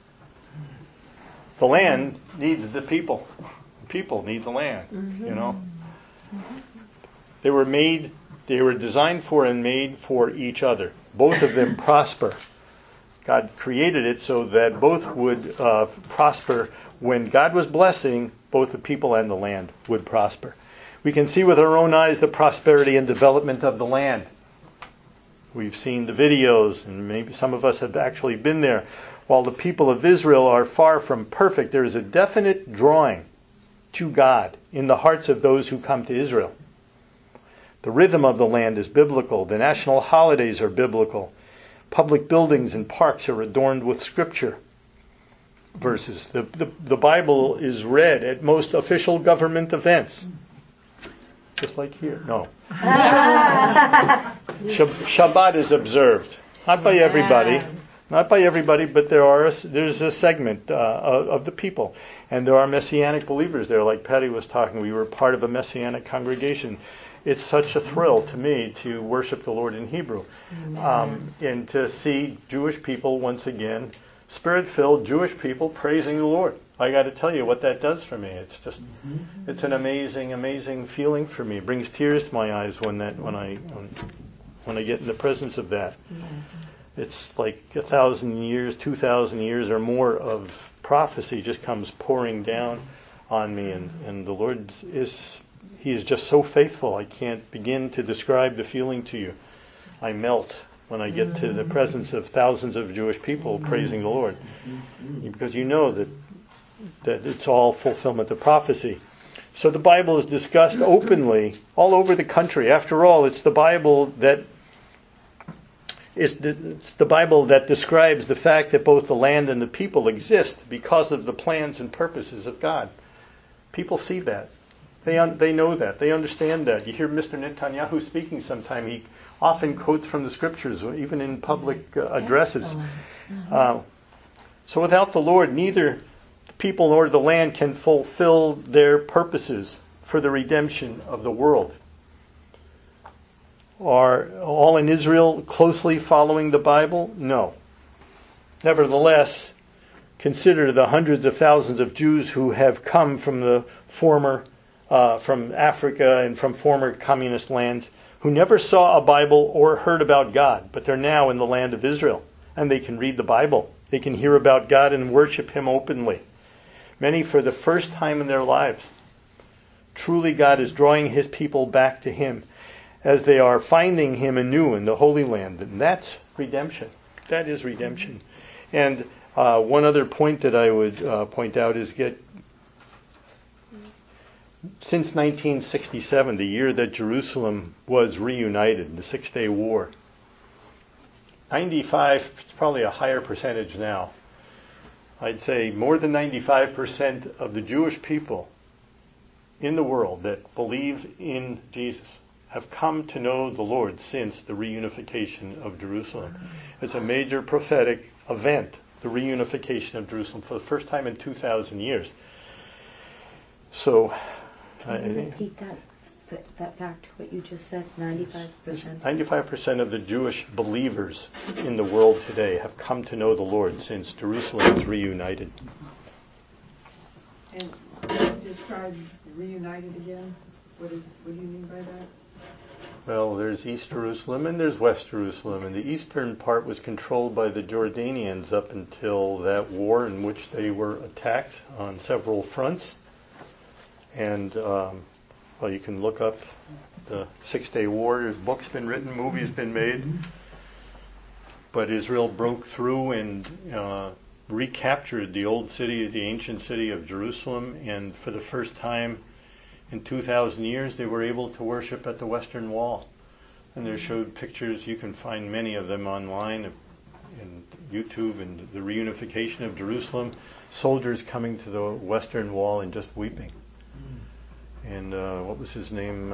The land needs the people. The people need the land, They were designed for and made for each other. Both of them prosper. God created it so that both would prosper. When God was blessing, both the people and the land would prosper. We can see with our own eyes the prosperity and development of the land. We've seen the videos, and maybe some of us have actually been there. While the people of Israel are far from perfect, there is a definite drawing to God in the hearts of those who come to Israel. The rhythm of the land is biblical. The national holidays are biblical. Public buildings and parks are adorned with Scripture verses. The Bible is read at most official government events. Just like here. No. Shabbat is observed. Not by everybody, but there's a segment of the people. And there are Messianic believers there, like Patty was talking. We were part of a Messianic congregation. It's such a thrill to me to worship the Lord in Hebrew. And to see Jewish people once again, Spirit-filled Jewish people praising the Lord. I got to tell you what that does for me. It's just, it's an amazing, amazing feeling for me. It brings tears to my eyes when when I get in the presence of that. Yes. It's like 1,000 years, 2,000 years or more of prophecy just comes pouring down on me, and the Lord He is just so faithful. I can't begin to describe the feeling to you. I melt when I get to the presence of thousands of Jewish people praising the Lord, because you know that it's all fulfillment of prophecy. So the Bible is discussed openly all over the country. After all, it's the Bible that describes the fact that both the land and the people exist because of the plans and purposes of God. People see that. They know that. They understand that. You hear Mr. Netanyahu speaking sometime. He often quotes from the scriptures, even in public addresses. So without the Lord, neither the people nor the land can fulfill their purposes for the redemption of the world. Are all in Israel closely following the Bible? No. Nevertheless, consider the hundreds of thousands of Jews who have come from the from Africa and from former communist lands, who never saw a Bible or heard about God, but they're now in the land of Israel, and they can read the Bible. They can hear about God and worship Him openly. Many for the first time in their lives. Truly God is drawing His people back to Him as they are finding Him anew in the Holy Land. And that's redemption. That is redemption. And one other point that I would point out is since 1967, the year that Jerusalem was reunited, the Six-Day War, 95, it's probably a higher percentage now. I'd say more than 95% of the Jewish people in the world that believe in Jesus have come to know the Lord since the reunification of Jerusalem. It's a major prophetic event, the reunification of Jerusalem, for the first time in 2,000 years. So, can you repeat that fact, what you just said, 95%? 95% of the Jewish believers in the world today have come to know the Lord since Jerusalem was reunited. And can you describe reunited again? What do you mean by that? Well, there's East Jerusalem and there's West Jerusalem, and the eastern part was controlled by the Jordanians up until that war in which they were attacked on several fronts. And you can look up the Six-Day War. There's books been written, movies been made. But Israel broke through and recaptured the old city, the ancient city of Jerusalem, and for the first time in 2,000 years they were able to worship at the Western Wall. And they showed pictures, you can find many of them online in YouTube, and the reunification of Jerusalem, soldiers coming to the Western Wall and just weeping. And what was his name?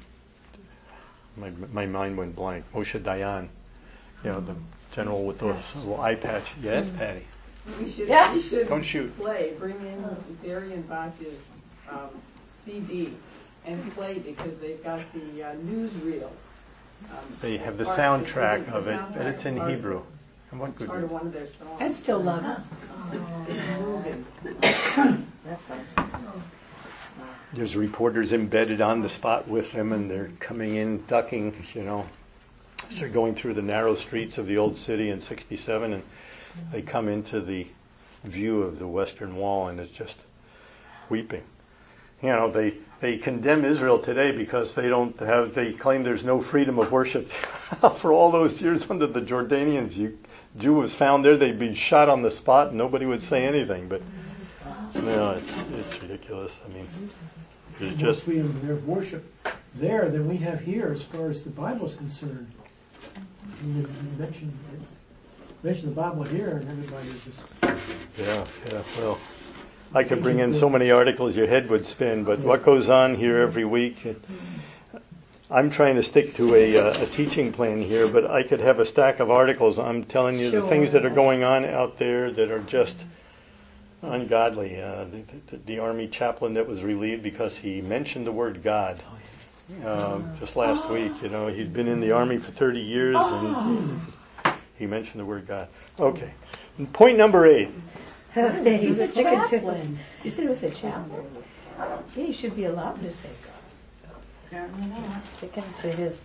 My mind went blank. Moshe Dayan, the general with the little eye patch. Yes, Patty. We should Don't shoot. Bring in Darian Bach's CD and play, because they've got the newsreel. They have the soundtrack of it, and it's in Hebrew. And what good? Part of one of their songs. I'd still love it. It's moving. That's awesome. There's reporters embedded on the spot with them, and they're coming in, ducking, So they're going through the narrow streets of the old city in 67, and they come into the view of the Western Wall, and it's just weeping. They condemn Israel today because they claim there's no freedom of worship. For all those years under the Jordanians, Jew was found there, they'd be shot on the spot and nobody would say anything. But no, it's ridiculous. I mean, there's just freedom of worship there than we have here as far as the Bible is concerned. You mention the Bible here, and everybody's just... Yeah, well, I could bring in so many articles your head would spin, but what goes on here every week... I'm trying to stick to a teaching plan here, but I could have a stack of articles. I'm telling you the things that are going on out there that are just ungodly. The army chaplain that was relieved because he mentioned the word God just last week. He'd been in the army for 30 years and he mentioned the word God. Okay. And point number 8. He's a chaplain. You said it was a chaplain. Yeah, you should be allowed to say God. Sticking to his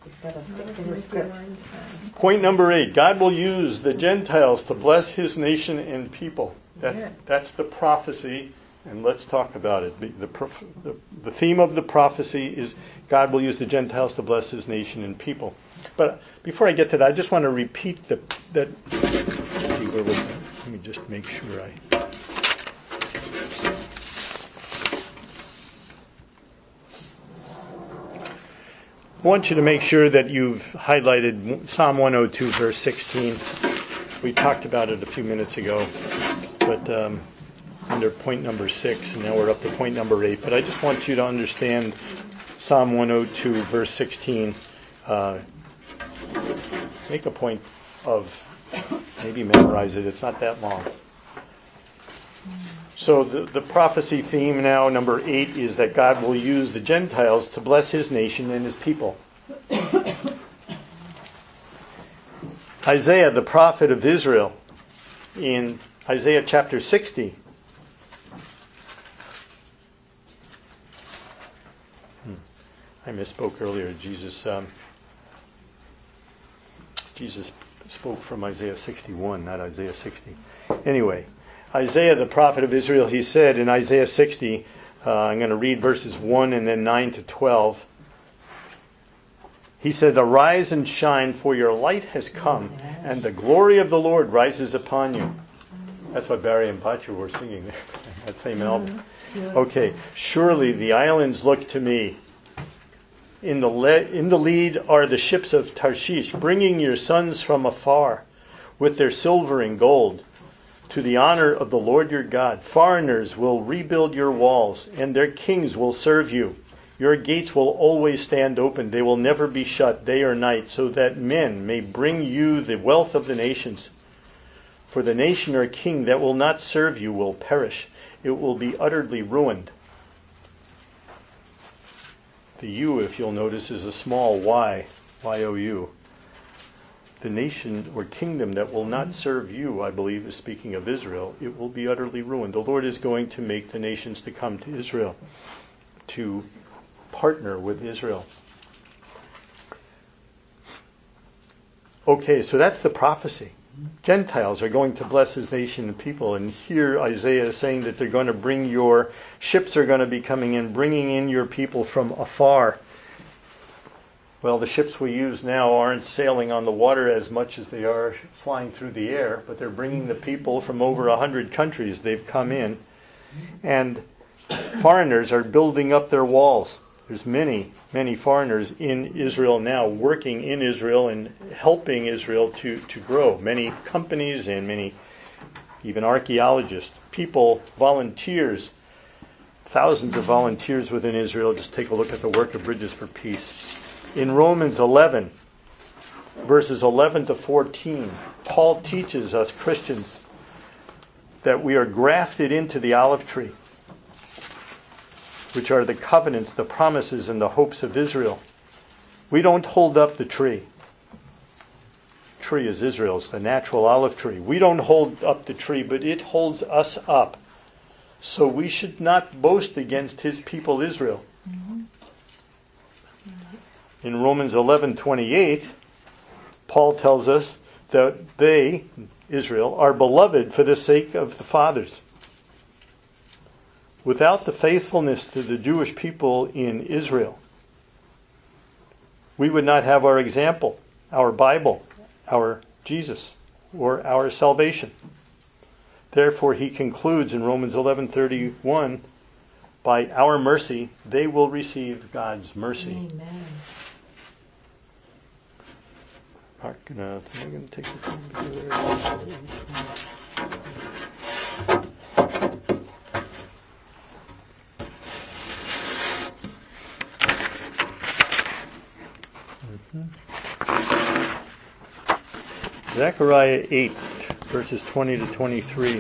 He's got to stick to his script. Point number 8. God will use the Gentiles to bless his nation and people. That's the prophecy, and let's talk about it. The theme of the prophecy is God will use the Gentiles to bless his nation and people. But before I get to that, I just want to repeat that. Let's see, where was that? Let me just make sure I want you to make sure that you've highlighted Psalm 102, verse 16. We talked about it a few minutes ago, but under point number 6, and now we're up to point number 8. But I just want you to understand Psalm 102, verse 16. Make a point of, maybe memorize it. It's not that long. So the prophecy theme now, number 8, is that God will use the Gentiles to bless his nation and his people. Isaiah, the prophet of Israel, in Isaiah chapter 60, I misspoke earlier. Jesus spoke from Isaiah 61, not Isaiah 60. Anyway, Isaiah, the prophet of Israel, he said in Isaiah 60, I'm going to read verses 1 and then 9 to 12. He said, "Arise and shine, for your light has come, and the glory of the Lord rises upon you." That's what Barry and Pachu were singing there, that same album. Okay, "Surely the islands look to me. In the lead are the ships of Tarshish, bringing your sons from afar, with their silver and gold, to the honor of the Lord your God. Foreigners will rebuild your walls, and their kings will serve you. Your gates will always stand open. They will never be shut day or night, so that men may bring you the wealth of the nations. For the nation or king that will not serve you will perish. It will be utterly ruined." The U, if you'll notice, is a small y, Y-O-U. The nation or kingdom that will not serve you, I believe, is speaking of Israel. It will be utterly ruined. The Lord is going to make the nations to come to Israel, to partner with Israel. Okay, so that's the prophecy. Gentiles are going to bless his nation and people. And here Isaiah is saying that they're going to bring your ships are going to be coming in, bringing in your people from afar. Well, the ships we use now aren't sailing on the water as much as they are flying through the air, but they're bringing the people from over 100 countries. They've come in, and foreigners are building up their walls. There's many, many foreigners in Israel now, working in Israel and helping Israel to grow. Many companies and many, even archaeologists, people, volunteers, thousands of volunteers within Israel. Just take a look at the work of Bridges for Peace. In Romans 11, verses 11 to 14, Paul teaches us Christians that we are grafted into the olive tree, which are the covenants, the promises, and the hopes of Israel. We don't hold up the tree. Tree is Israel's, the natural olive tree. We don't hold up the tree, but it holds us up. So we should not boast against his people Israel. In Romans 11:28, Paul tells us that they, Israel, are beloved for the sake of the fathers. Without the faithfulness to the Jewish people in Israel, we would not have our example, our Bible, our Jesus, or our salvation. Therefore, he concludes in Romans 11:31, by our mercy, they will receive God's mercy. Amen. I'm going to take the time to do Zechariah 8, verses 20 to 23.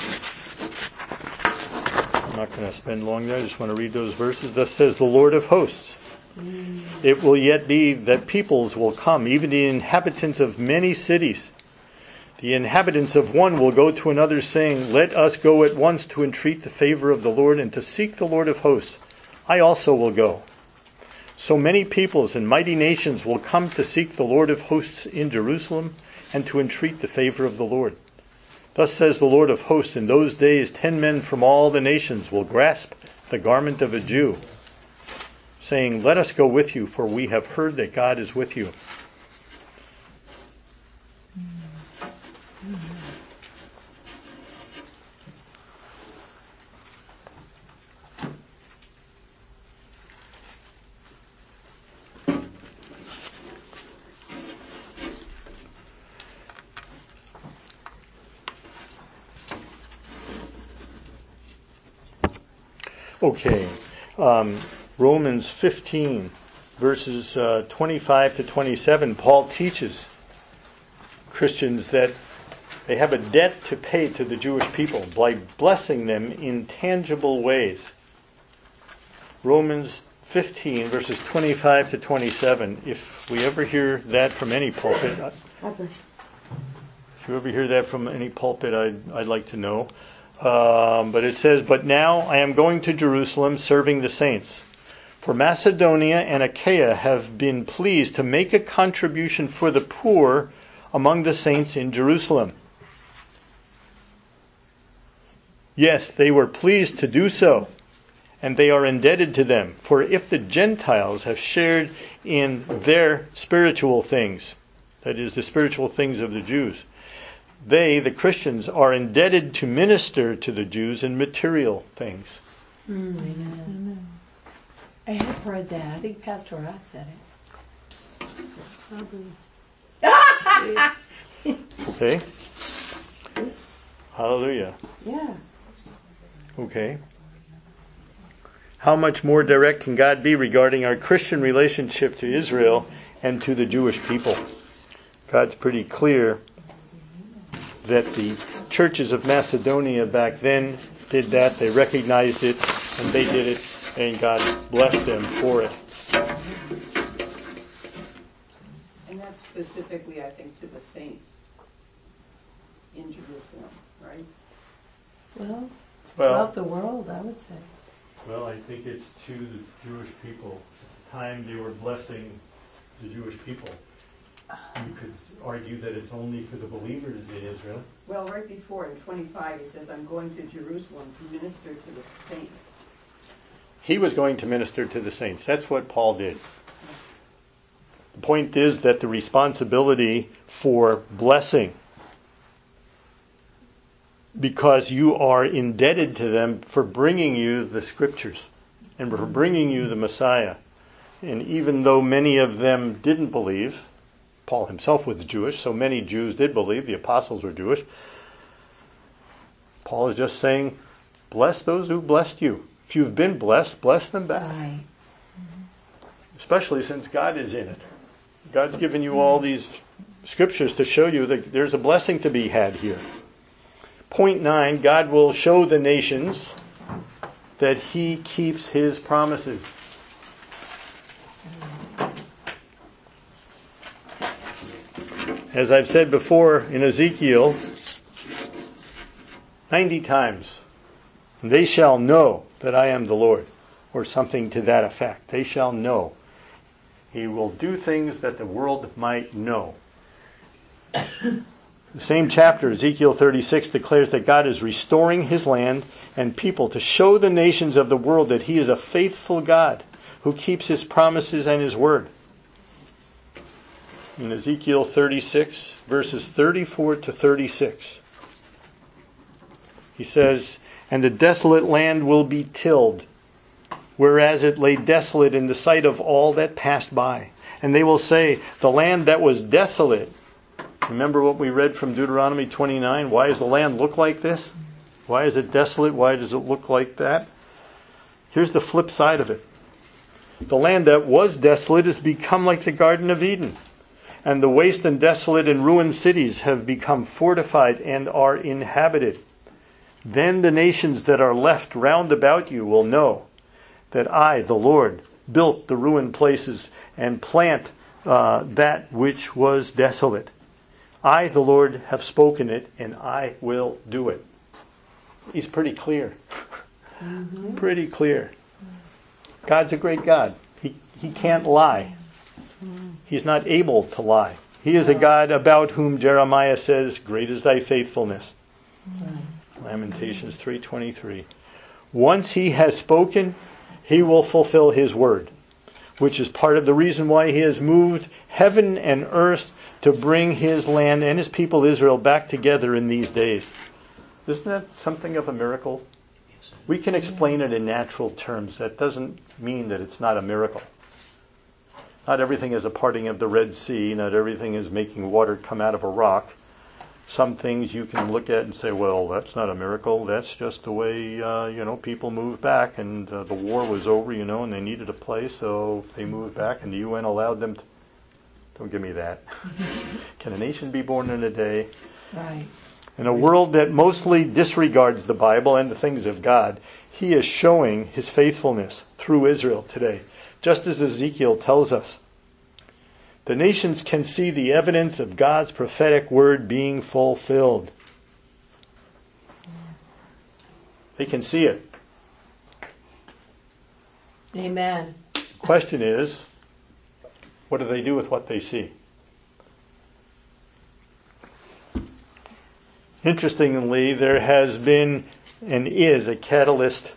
I'm not going to spend long there. I just want to read those verses. Thus says the Lord of hosts, it will yet be that peoples will come, even the inhabitants of many cities. The inhabitants of one will go to another, saying, let us go at once to entreat the favor of the Lord and to seek the Lord of hosts. I also will go. So many peoples and mighty nations will come to seek the Lord of hosts in Jerusalem and to entreat the favor of the Lord. Thus says the Lord of hosts, in those days 10 men from all the nations will grasp the garment of a Jew, saying, let us go with you, for we have heard that God is with you. Okay, Romans 15, verses 25 to 27, Paul teaches Christians that they have a debt to pay to the Jewish people by blessing them in tangible ways. Romans 15, verses 25 to 27, if we ever hear that from any pulpit, if you ever hear that from any pulpit, I'd like to know. But it says, but now I am going to Jerusalem serving the saints. For Macedonia and Achaia have been pleased to make a contribution for the poor among the saints in Jerusalem. Yes, they were pleased to do so, and they are indebted to them. For if the Gentiles have shared in their spiritual things, that is, the spiritual things of the Jews, they, the Christians, are indebted to minister to the Jews in material things. Amen. I have heard that. I think Pastor Rod said it. Okay. Hallelujah. Yeah. Okay. How much more direct can God be regarding our Christian relationship to Israel and to the Jewish people? God's pretty clear that the churches of Macedonia back then did that. They recognized it, and they did it, and God blessed them for it. And that's specifically, I think, to the saints in Jerusalem, right? Well, throughout the world, I would say. Well, I think it's to the Jewish people. At the time, they were blessing the Jewish people. You could argue that it's only for the believers in Israel. Well, right before in 25, he says, I'm going to Jerusalem to minister to the saints. He was going to minister to the saints. That's what Paul did. The point is that the responsibility for blessing, because you are indebted to them for bringing you the scriptures and for bringing you the Messiah. And even though many of them didn't believe, Paul himself was Jewish, so many Jews did believe, the apostles were Jewish. Paul is just saying, bless those who blessed you. If you've been blessed, bless them back. Right. Especially since God is in it. God's given you all these scriptures to show you that there's a blessing to be had here. Point 9, God will show the nations that He keeps His promises. As I've said before in Ezekiel, 90 times, they shall know that I am the Lord, or something to that effect. They shall know. He will do things that the world might know. The same chapter, Ezekiel 36, declares that God is restoring His land and people to show the nations of the world that He is a faithful God who keeps His promises and His word. In Ezekiel 36, verses 34 to 36, he says, and the desolate land will be tilled, whereas it lay desolate in the sight of all that passed by. And they will say, the land that was desolate. Remember what we read from Deuteronomy 29? Why does the land look like this? Why is it desolate? Why does it look like that? Here's the flip side of it. The land that was desolate has become like the Garden of Eden. And the waste and desolate and ruined cities have become fortified and are inhabited. Then the nations that are left round about you will know that I, the Lord, built the ruined places and plant that which was desolate. I, the Lord, have spoken it, and I will do it. He's pretty clear. Pretty clear. God's a great God. He can't lie. He's not able to lie. He is a God about whom Jeremiah says, "Great is thy faithfulness." Lamentations 3:23. Once he has spoken, he will fulfill his word, which is part of the reason why he has moved heaven and earth to bring his land and his people Israel back together in these days. Isn't that something of a miracle? We can explain it in natural terms. That doesn't mean that it's not a miracle. Not everything is a parting of the Red Sea. Not everything is making water come out of a rock. Some things you can look at and say, well, that's not a miracle. That's just the way, people moved back, and the war was over, and they needed a place, so they moved back, and the UN allowed them to. Don't give me that. Can a nation be born in a day? Right. In a world that mostly disregards the Bible and the things of God, he is showing his faithfulness through Israel today, just as Ezekiel tells us. The nations can see the evidence of God's prophetic word being fulfilled. They can see it. Amen. The question is, what do they do with what they see? Interestingly, there has been and is a catalyst.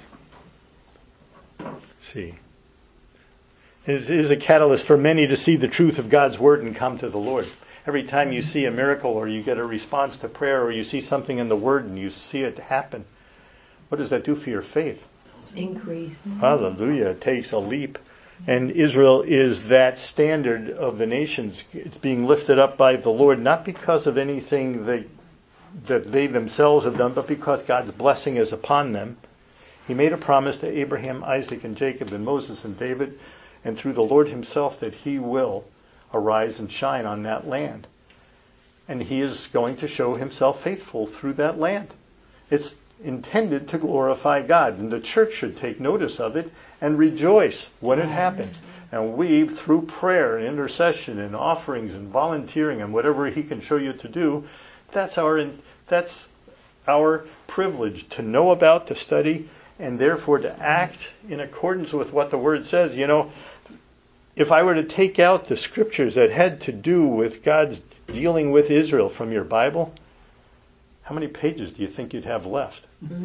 It is a catalyst for many to see the truth of God's word and come to the Lord. Every time you see a miracle or you get a response to prayer or you see something in the word and you see it happen, what does that do for your faith? Increase. Hallelujah. It takes a leap. And Israel is that standard of the nations. It's being lifted up by the Lord, not because of anything that they themselves have done, but because God's blessing is upon them. He made a promise to Abraham, Isaac, and Jacob, and Moses and David, and through the Lord himself that he will arise and shine on that land. And he is going to show himself faithful through that land. It's intended to glorify God, and the church should take notice of it and rejoice when it happens. And we, through prayer and intercession and offerings and volunteering and whatever he can show you to do, that's our privilege to know about, to study, and therefore to act in accordance with what the Word says. If I were to take out the scriptures that had to do with God's dealing with Israel from your Bible, how many pages do you think you'd have left?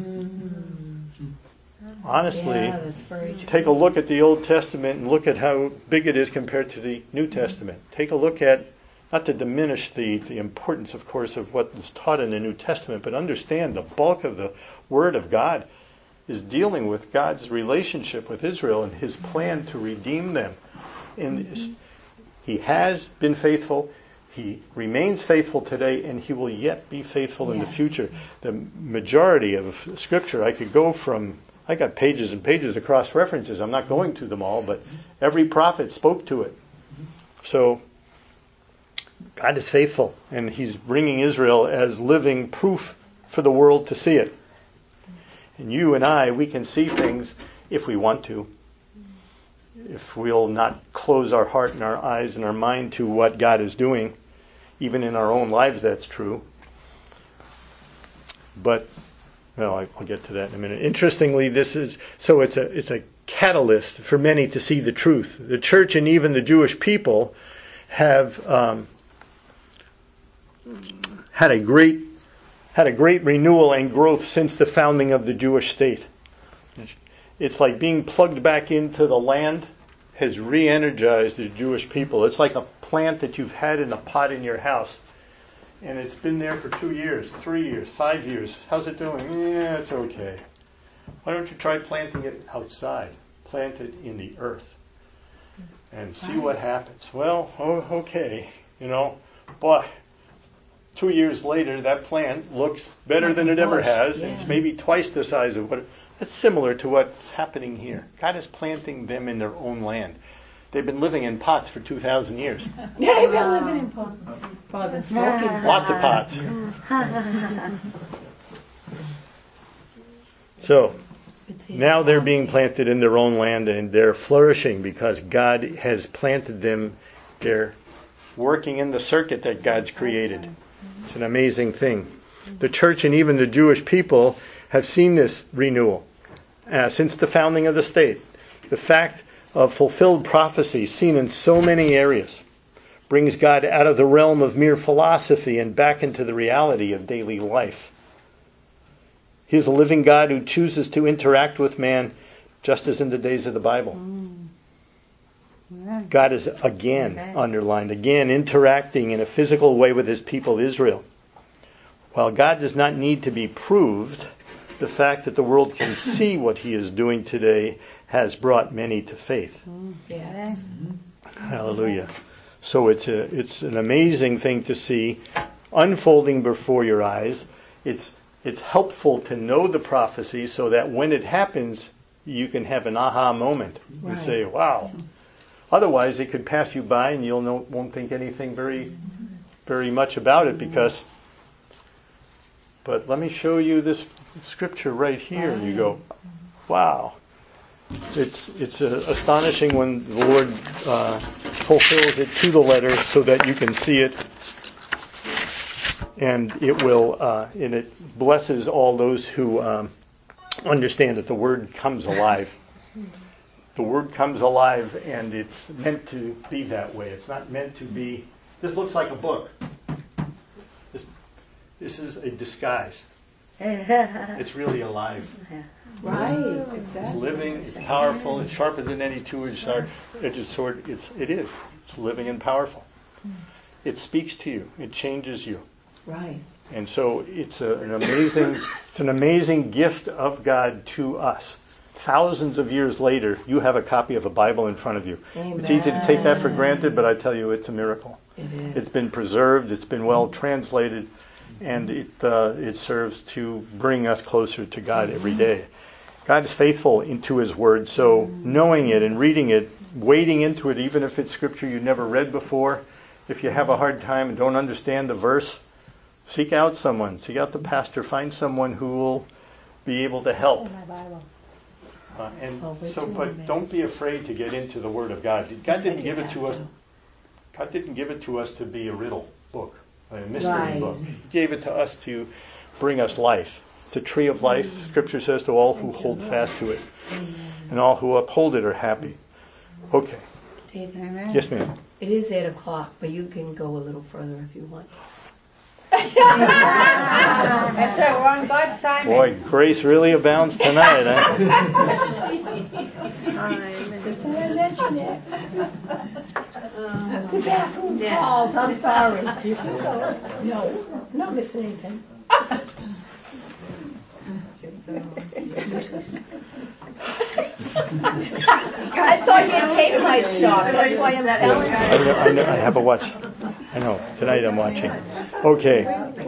Honestly, take a look at the Old Testament and look at how big it is compared to the New Testament. Take a look at, not to diminish the importance, of course, of what is taught in the New Testament, but understand the bulk of the Word of God is dealing with God's relationship with Israel and his plan to redeem them. And he has been faithful. He remains faithful today, and he will yet be faithful in the future. The majority of Scripture, I got pages and pages of cross references. I'm not going to them all, but every prophet spoke to it. So God is faithful, and he's bringing Israel as living proof for the world to see it. And you and I, we can see things if we want to. If we'll not close our heart and our eyes and our mind to what God is doing, even in our own lives, that's true. But, I'll get to that in a minute. Interestingly, it's a catalyst for many to see the truth. The church and even the Jewish people have had a great renewal and growth since the founding of the Jewish state. It's like being plugged back into the land has re-energized the Jewish people. It's like a plant that you've had in a pot in your house, and it's been there for 2 years, 3 years, 5 years. How's it doing? Yeah, it's okay. Why don't you try planting it outside? Plant it in the earth and see what happens. Well, okay, but 2 years later, that plant looks better than it ever has, and it's maybe twice the size of what. That's similar to what's happening here. God is planting them in their own land. They've been living in pots for 2,000 years. Yeah, they've been living in pots. Well, I've been smoking. Lots of pots. So, now they're being planted in their own land, and they're flourishing because God has planted them. They're working in the circuit that God's created. It's an amazing thing. The church and even the Jewish people have seen this renewal since the founding of the state. The fact of fulfilled prophecy seen in so many areas. Brings God out of the realm of mere philosophy and back into the reality of daily life. He is a living God who chooses to interact with man just as in the days of the Bible. God is again, underlined, again interacting in a physical way with his people Israel. While God does not need to be proved, the fact that the world can see what he is doing today has brought many to faith. Yes. Hallelujah. So it's an amazing thing to see unfolding before your eyes. It's helpful to know the prophecy so that when it happens, you can have an aha moment and say, wow. Otherwise, it could pass you by and won't think anything very, very much about it because... But let me show you this scripture right here. And you go, wow. It's astonishing when the Lord fulfills it to the letter so that you can see it. And it will, and it blesses all those who understand that the Word comes alive. The Word comes alive, and it's meant to be that way. It's not meant to be... This looks like a book. This is a disguise. It's really alive. Right, exactly. It's living, it's powerful, it's sharper than any two-edged sword. It is. It's living and powerful. It speaks to you. It changes you. Right. And so it's an amazing gift of God to us. Thousands of years later, you have a copy of a Bible in front of you. Amen. It's easy to take that for granted, but I tell you, it's a miracle. It is. It's been preserved, it's been well translated, and it serves to bring us closer to God every day. God is faithful into His Word, so knowing it and reading it, wading into it, even if it's scripture you never read before, if you have a hard time and don't understand the verse, seek out someone. Seek out the pastor. Find someone who will be able to help. But don't be afraid to get into the Word of God. God didn't give it to us. God didn't give it to us to be a riddle book, a mystery book. He gave it to us to bring us life. It's a tree of life. Scripture says to all who hold fast to it, and all who uphold it are happy. Okay. David. Yes, ma'am. It is 8:00, but you can go a little further if you want. That's right, we're on God's time. Boy, grace really abounds tonight, huh? Just thought I'd mention it. The bathroom calls, I'm sorry. You can go. No, I'm not missing anything. I thought your tape might stop. That's why I'm telling you. I know. I have a watch. I know. Tonight I'm watching. Okay.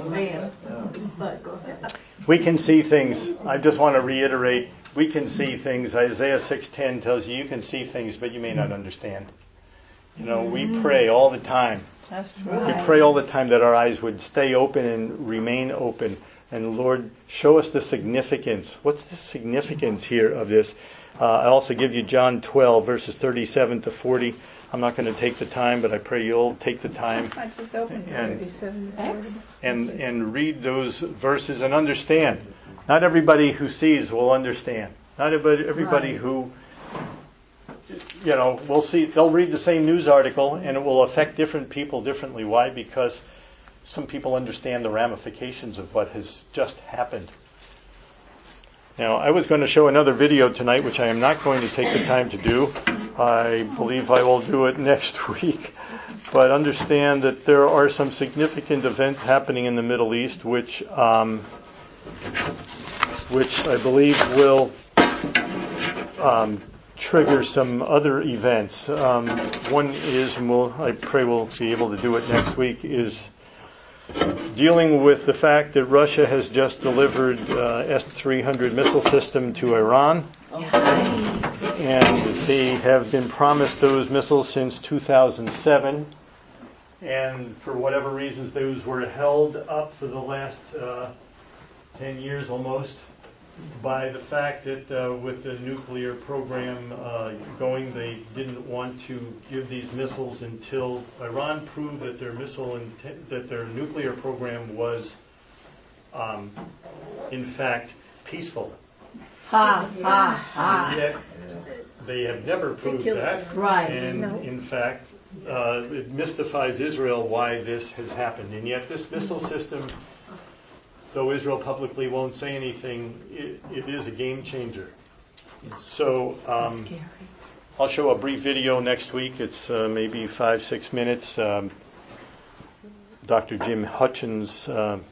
We can see things. I just want to reiterate. We can see things. Isaiah 6:10 tells you can see things, but you may not understand. You know, we pray all the time. That's right. We pray all the time that our eyes would stay open and remain open. And Lord, show us the significance. What's the significance here of this? I also give you John 12, verses 37 to 40. I'm not going to take the time, but I pray you'll take the time and read those verses and understand. Not everybody who sees will understand. Not everybody who, will see. They'll read the same news article and it will affect different people differently. Why? Because some people understand the ramifications of what has just happened. Now, I was going to show another video tonight, which I am not going to take the time to do. I believe I will do it next week. But understand that there are some significant events happening in the Middle East, which I believe will trigger some other events. One is, and I pray we'll be able to do it next week, is dealing with the fact that Russia has just delivered S-300 missile system to Iran. And they have been promised those missiles since 2007. And for whatever reasons, those were held up for the last 10 years almost by the fact that with the nuclear program going, they didn't want to give these missiles until Iran proved that their nuclear program was, in fact, peaceful. Ha, ha, ha. And yet, they have never proved that. Right. And in fact, it mystifies Israel why this has happened. And yet this missile system, though Israel publicly won't say anything, it is a game changer. So I'll show a brief video next week. It's maybe 5-6 minutes. Dr. Jim Hutchins.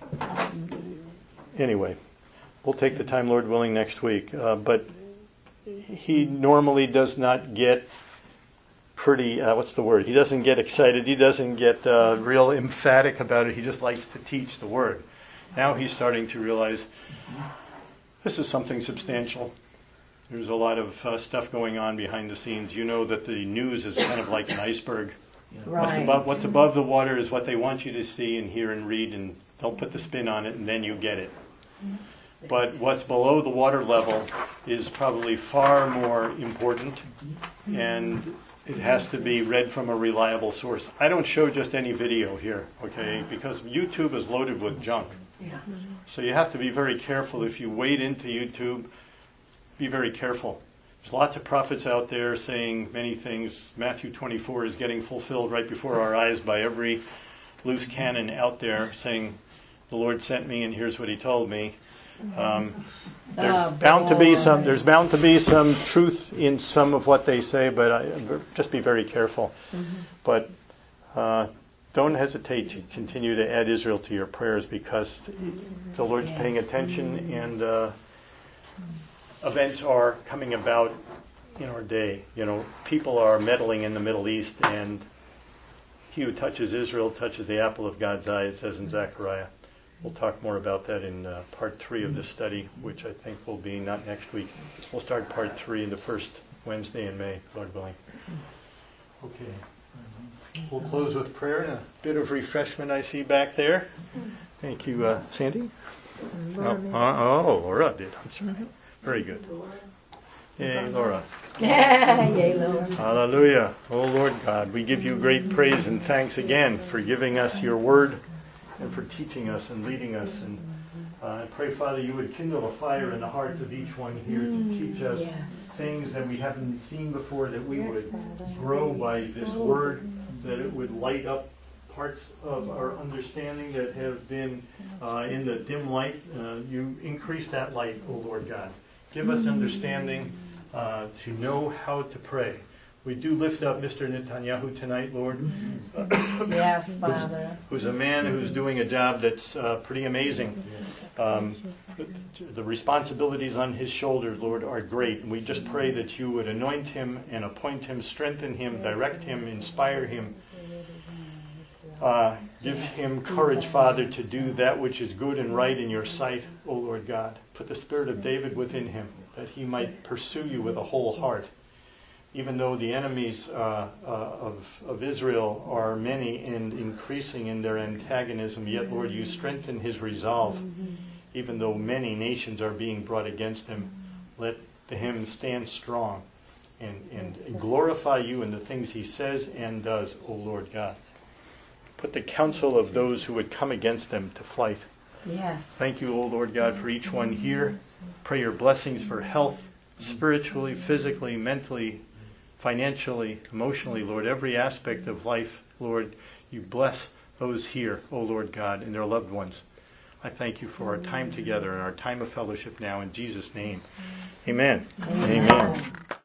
Anyway, we'll take the time, Lord willing, next week. But he normally does not get pretty, he doesn't get excited. He doesn't get real emphatic about it. He just likes to teach the Word. Now he's starting to realize this is something substantial. There's a lot of stuff going on behind the scenes. You know that the news is kind of like an iceberg. Right. What's above the water is what they want you to see and hear and read, and they'll put the spin on it, and then you get it. But what's below the water level is probably far more important, and it has to be read from a reliable source. I don't show just any video here, okay, because YouTube is loaded with junk. So you have to be very careful. If you wade into YouTube, be very careful. There's lots of prophets out there saying many things. Matthew 24 is getting fulfilled right before our eyes by every loose cannon out there saying, the Lord sent me and here's what he told me. There's bound to be some truth in some of what they say, but just be very careful. But don't hesitate to continue to add Israel to your prayers, because the Lord's paying attention, and events are coming about in our day. You know, people are meddling in the Middle East, and he who touches Israel touches the apple of God's eye, it says in Zechariah. We'll talk more about that in part 3 of this study, which I think will be not next week. We'll start part 3 in the first Wednesday in May, Lord willing. Okay. We'll close with prayer and a bit of refreshment I see back there. Thank you, Sandy. Laura did. I'm sorry. Very good. Yay, Laura. Yay, Laura. Hallelujah. Oh, Lord God, we give you great praise and thanks again for giving us your word and for teaching us and leading us. And I pray, Father, you would kindle a fire in the hearts of each one here to teach us things that we haven't seen before, that we would grow by this word, that it would light up parts of our understanding that have been in the dim light. You increase that light, O Lord God. Give us understanding to know how to pray. We do lift up Mr. Netanyahu tonight, Lord. Yes, Father. Who's a man who's doing a job that's pretty amazing. The responsibilities on his shoulders, Lord, are great. And we just pray that you would anoint him and appoint him, strengthen him, direct him, inspire him. Give him courage, Father, to do that which is good and right in your sight, O Lord God. Put the spirit of David within him, that he might pursue you with a whole heart. Even though the enemies of Israel are many and increasing in their antagonism, yet, Lord, you strengthen his resolve. Even though many nations are being brought against him, let him stand strong and glorify you in the things he says and does, O Lord God. Put the counsel of those who would come against them to flight. Yes. Thank you, O Lord God, for each one here. Pray your blessings for health, spiritually, physically, mentally, financially, emotionally, Lord. Every aspect of life, Lord, you bless those here, O Lord God, and their loved ones. I thank you for our time together and our time of fellowship now. In Jesus' name, amen. Amen.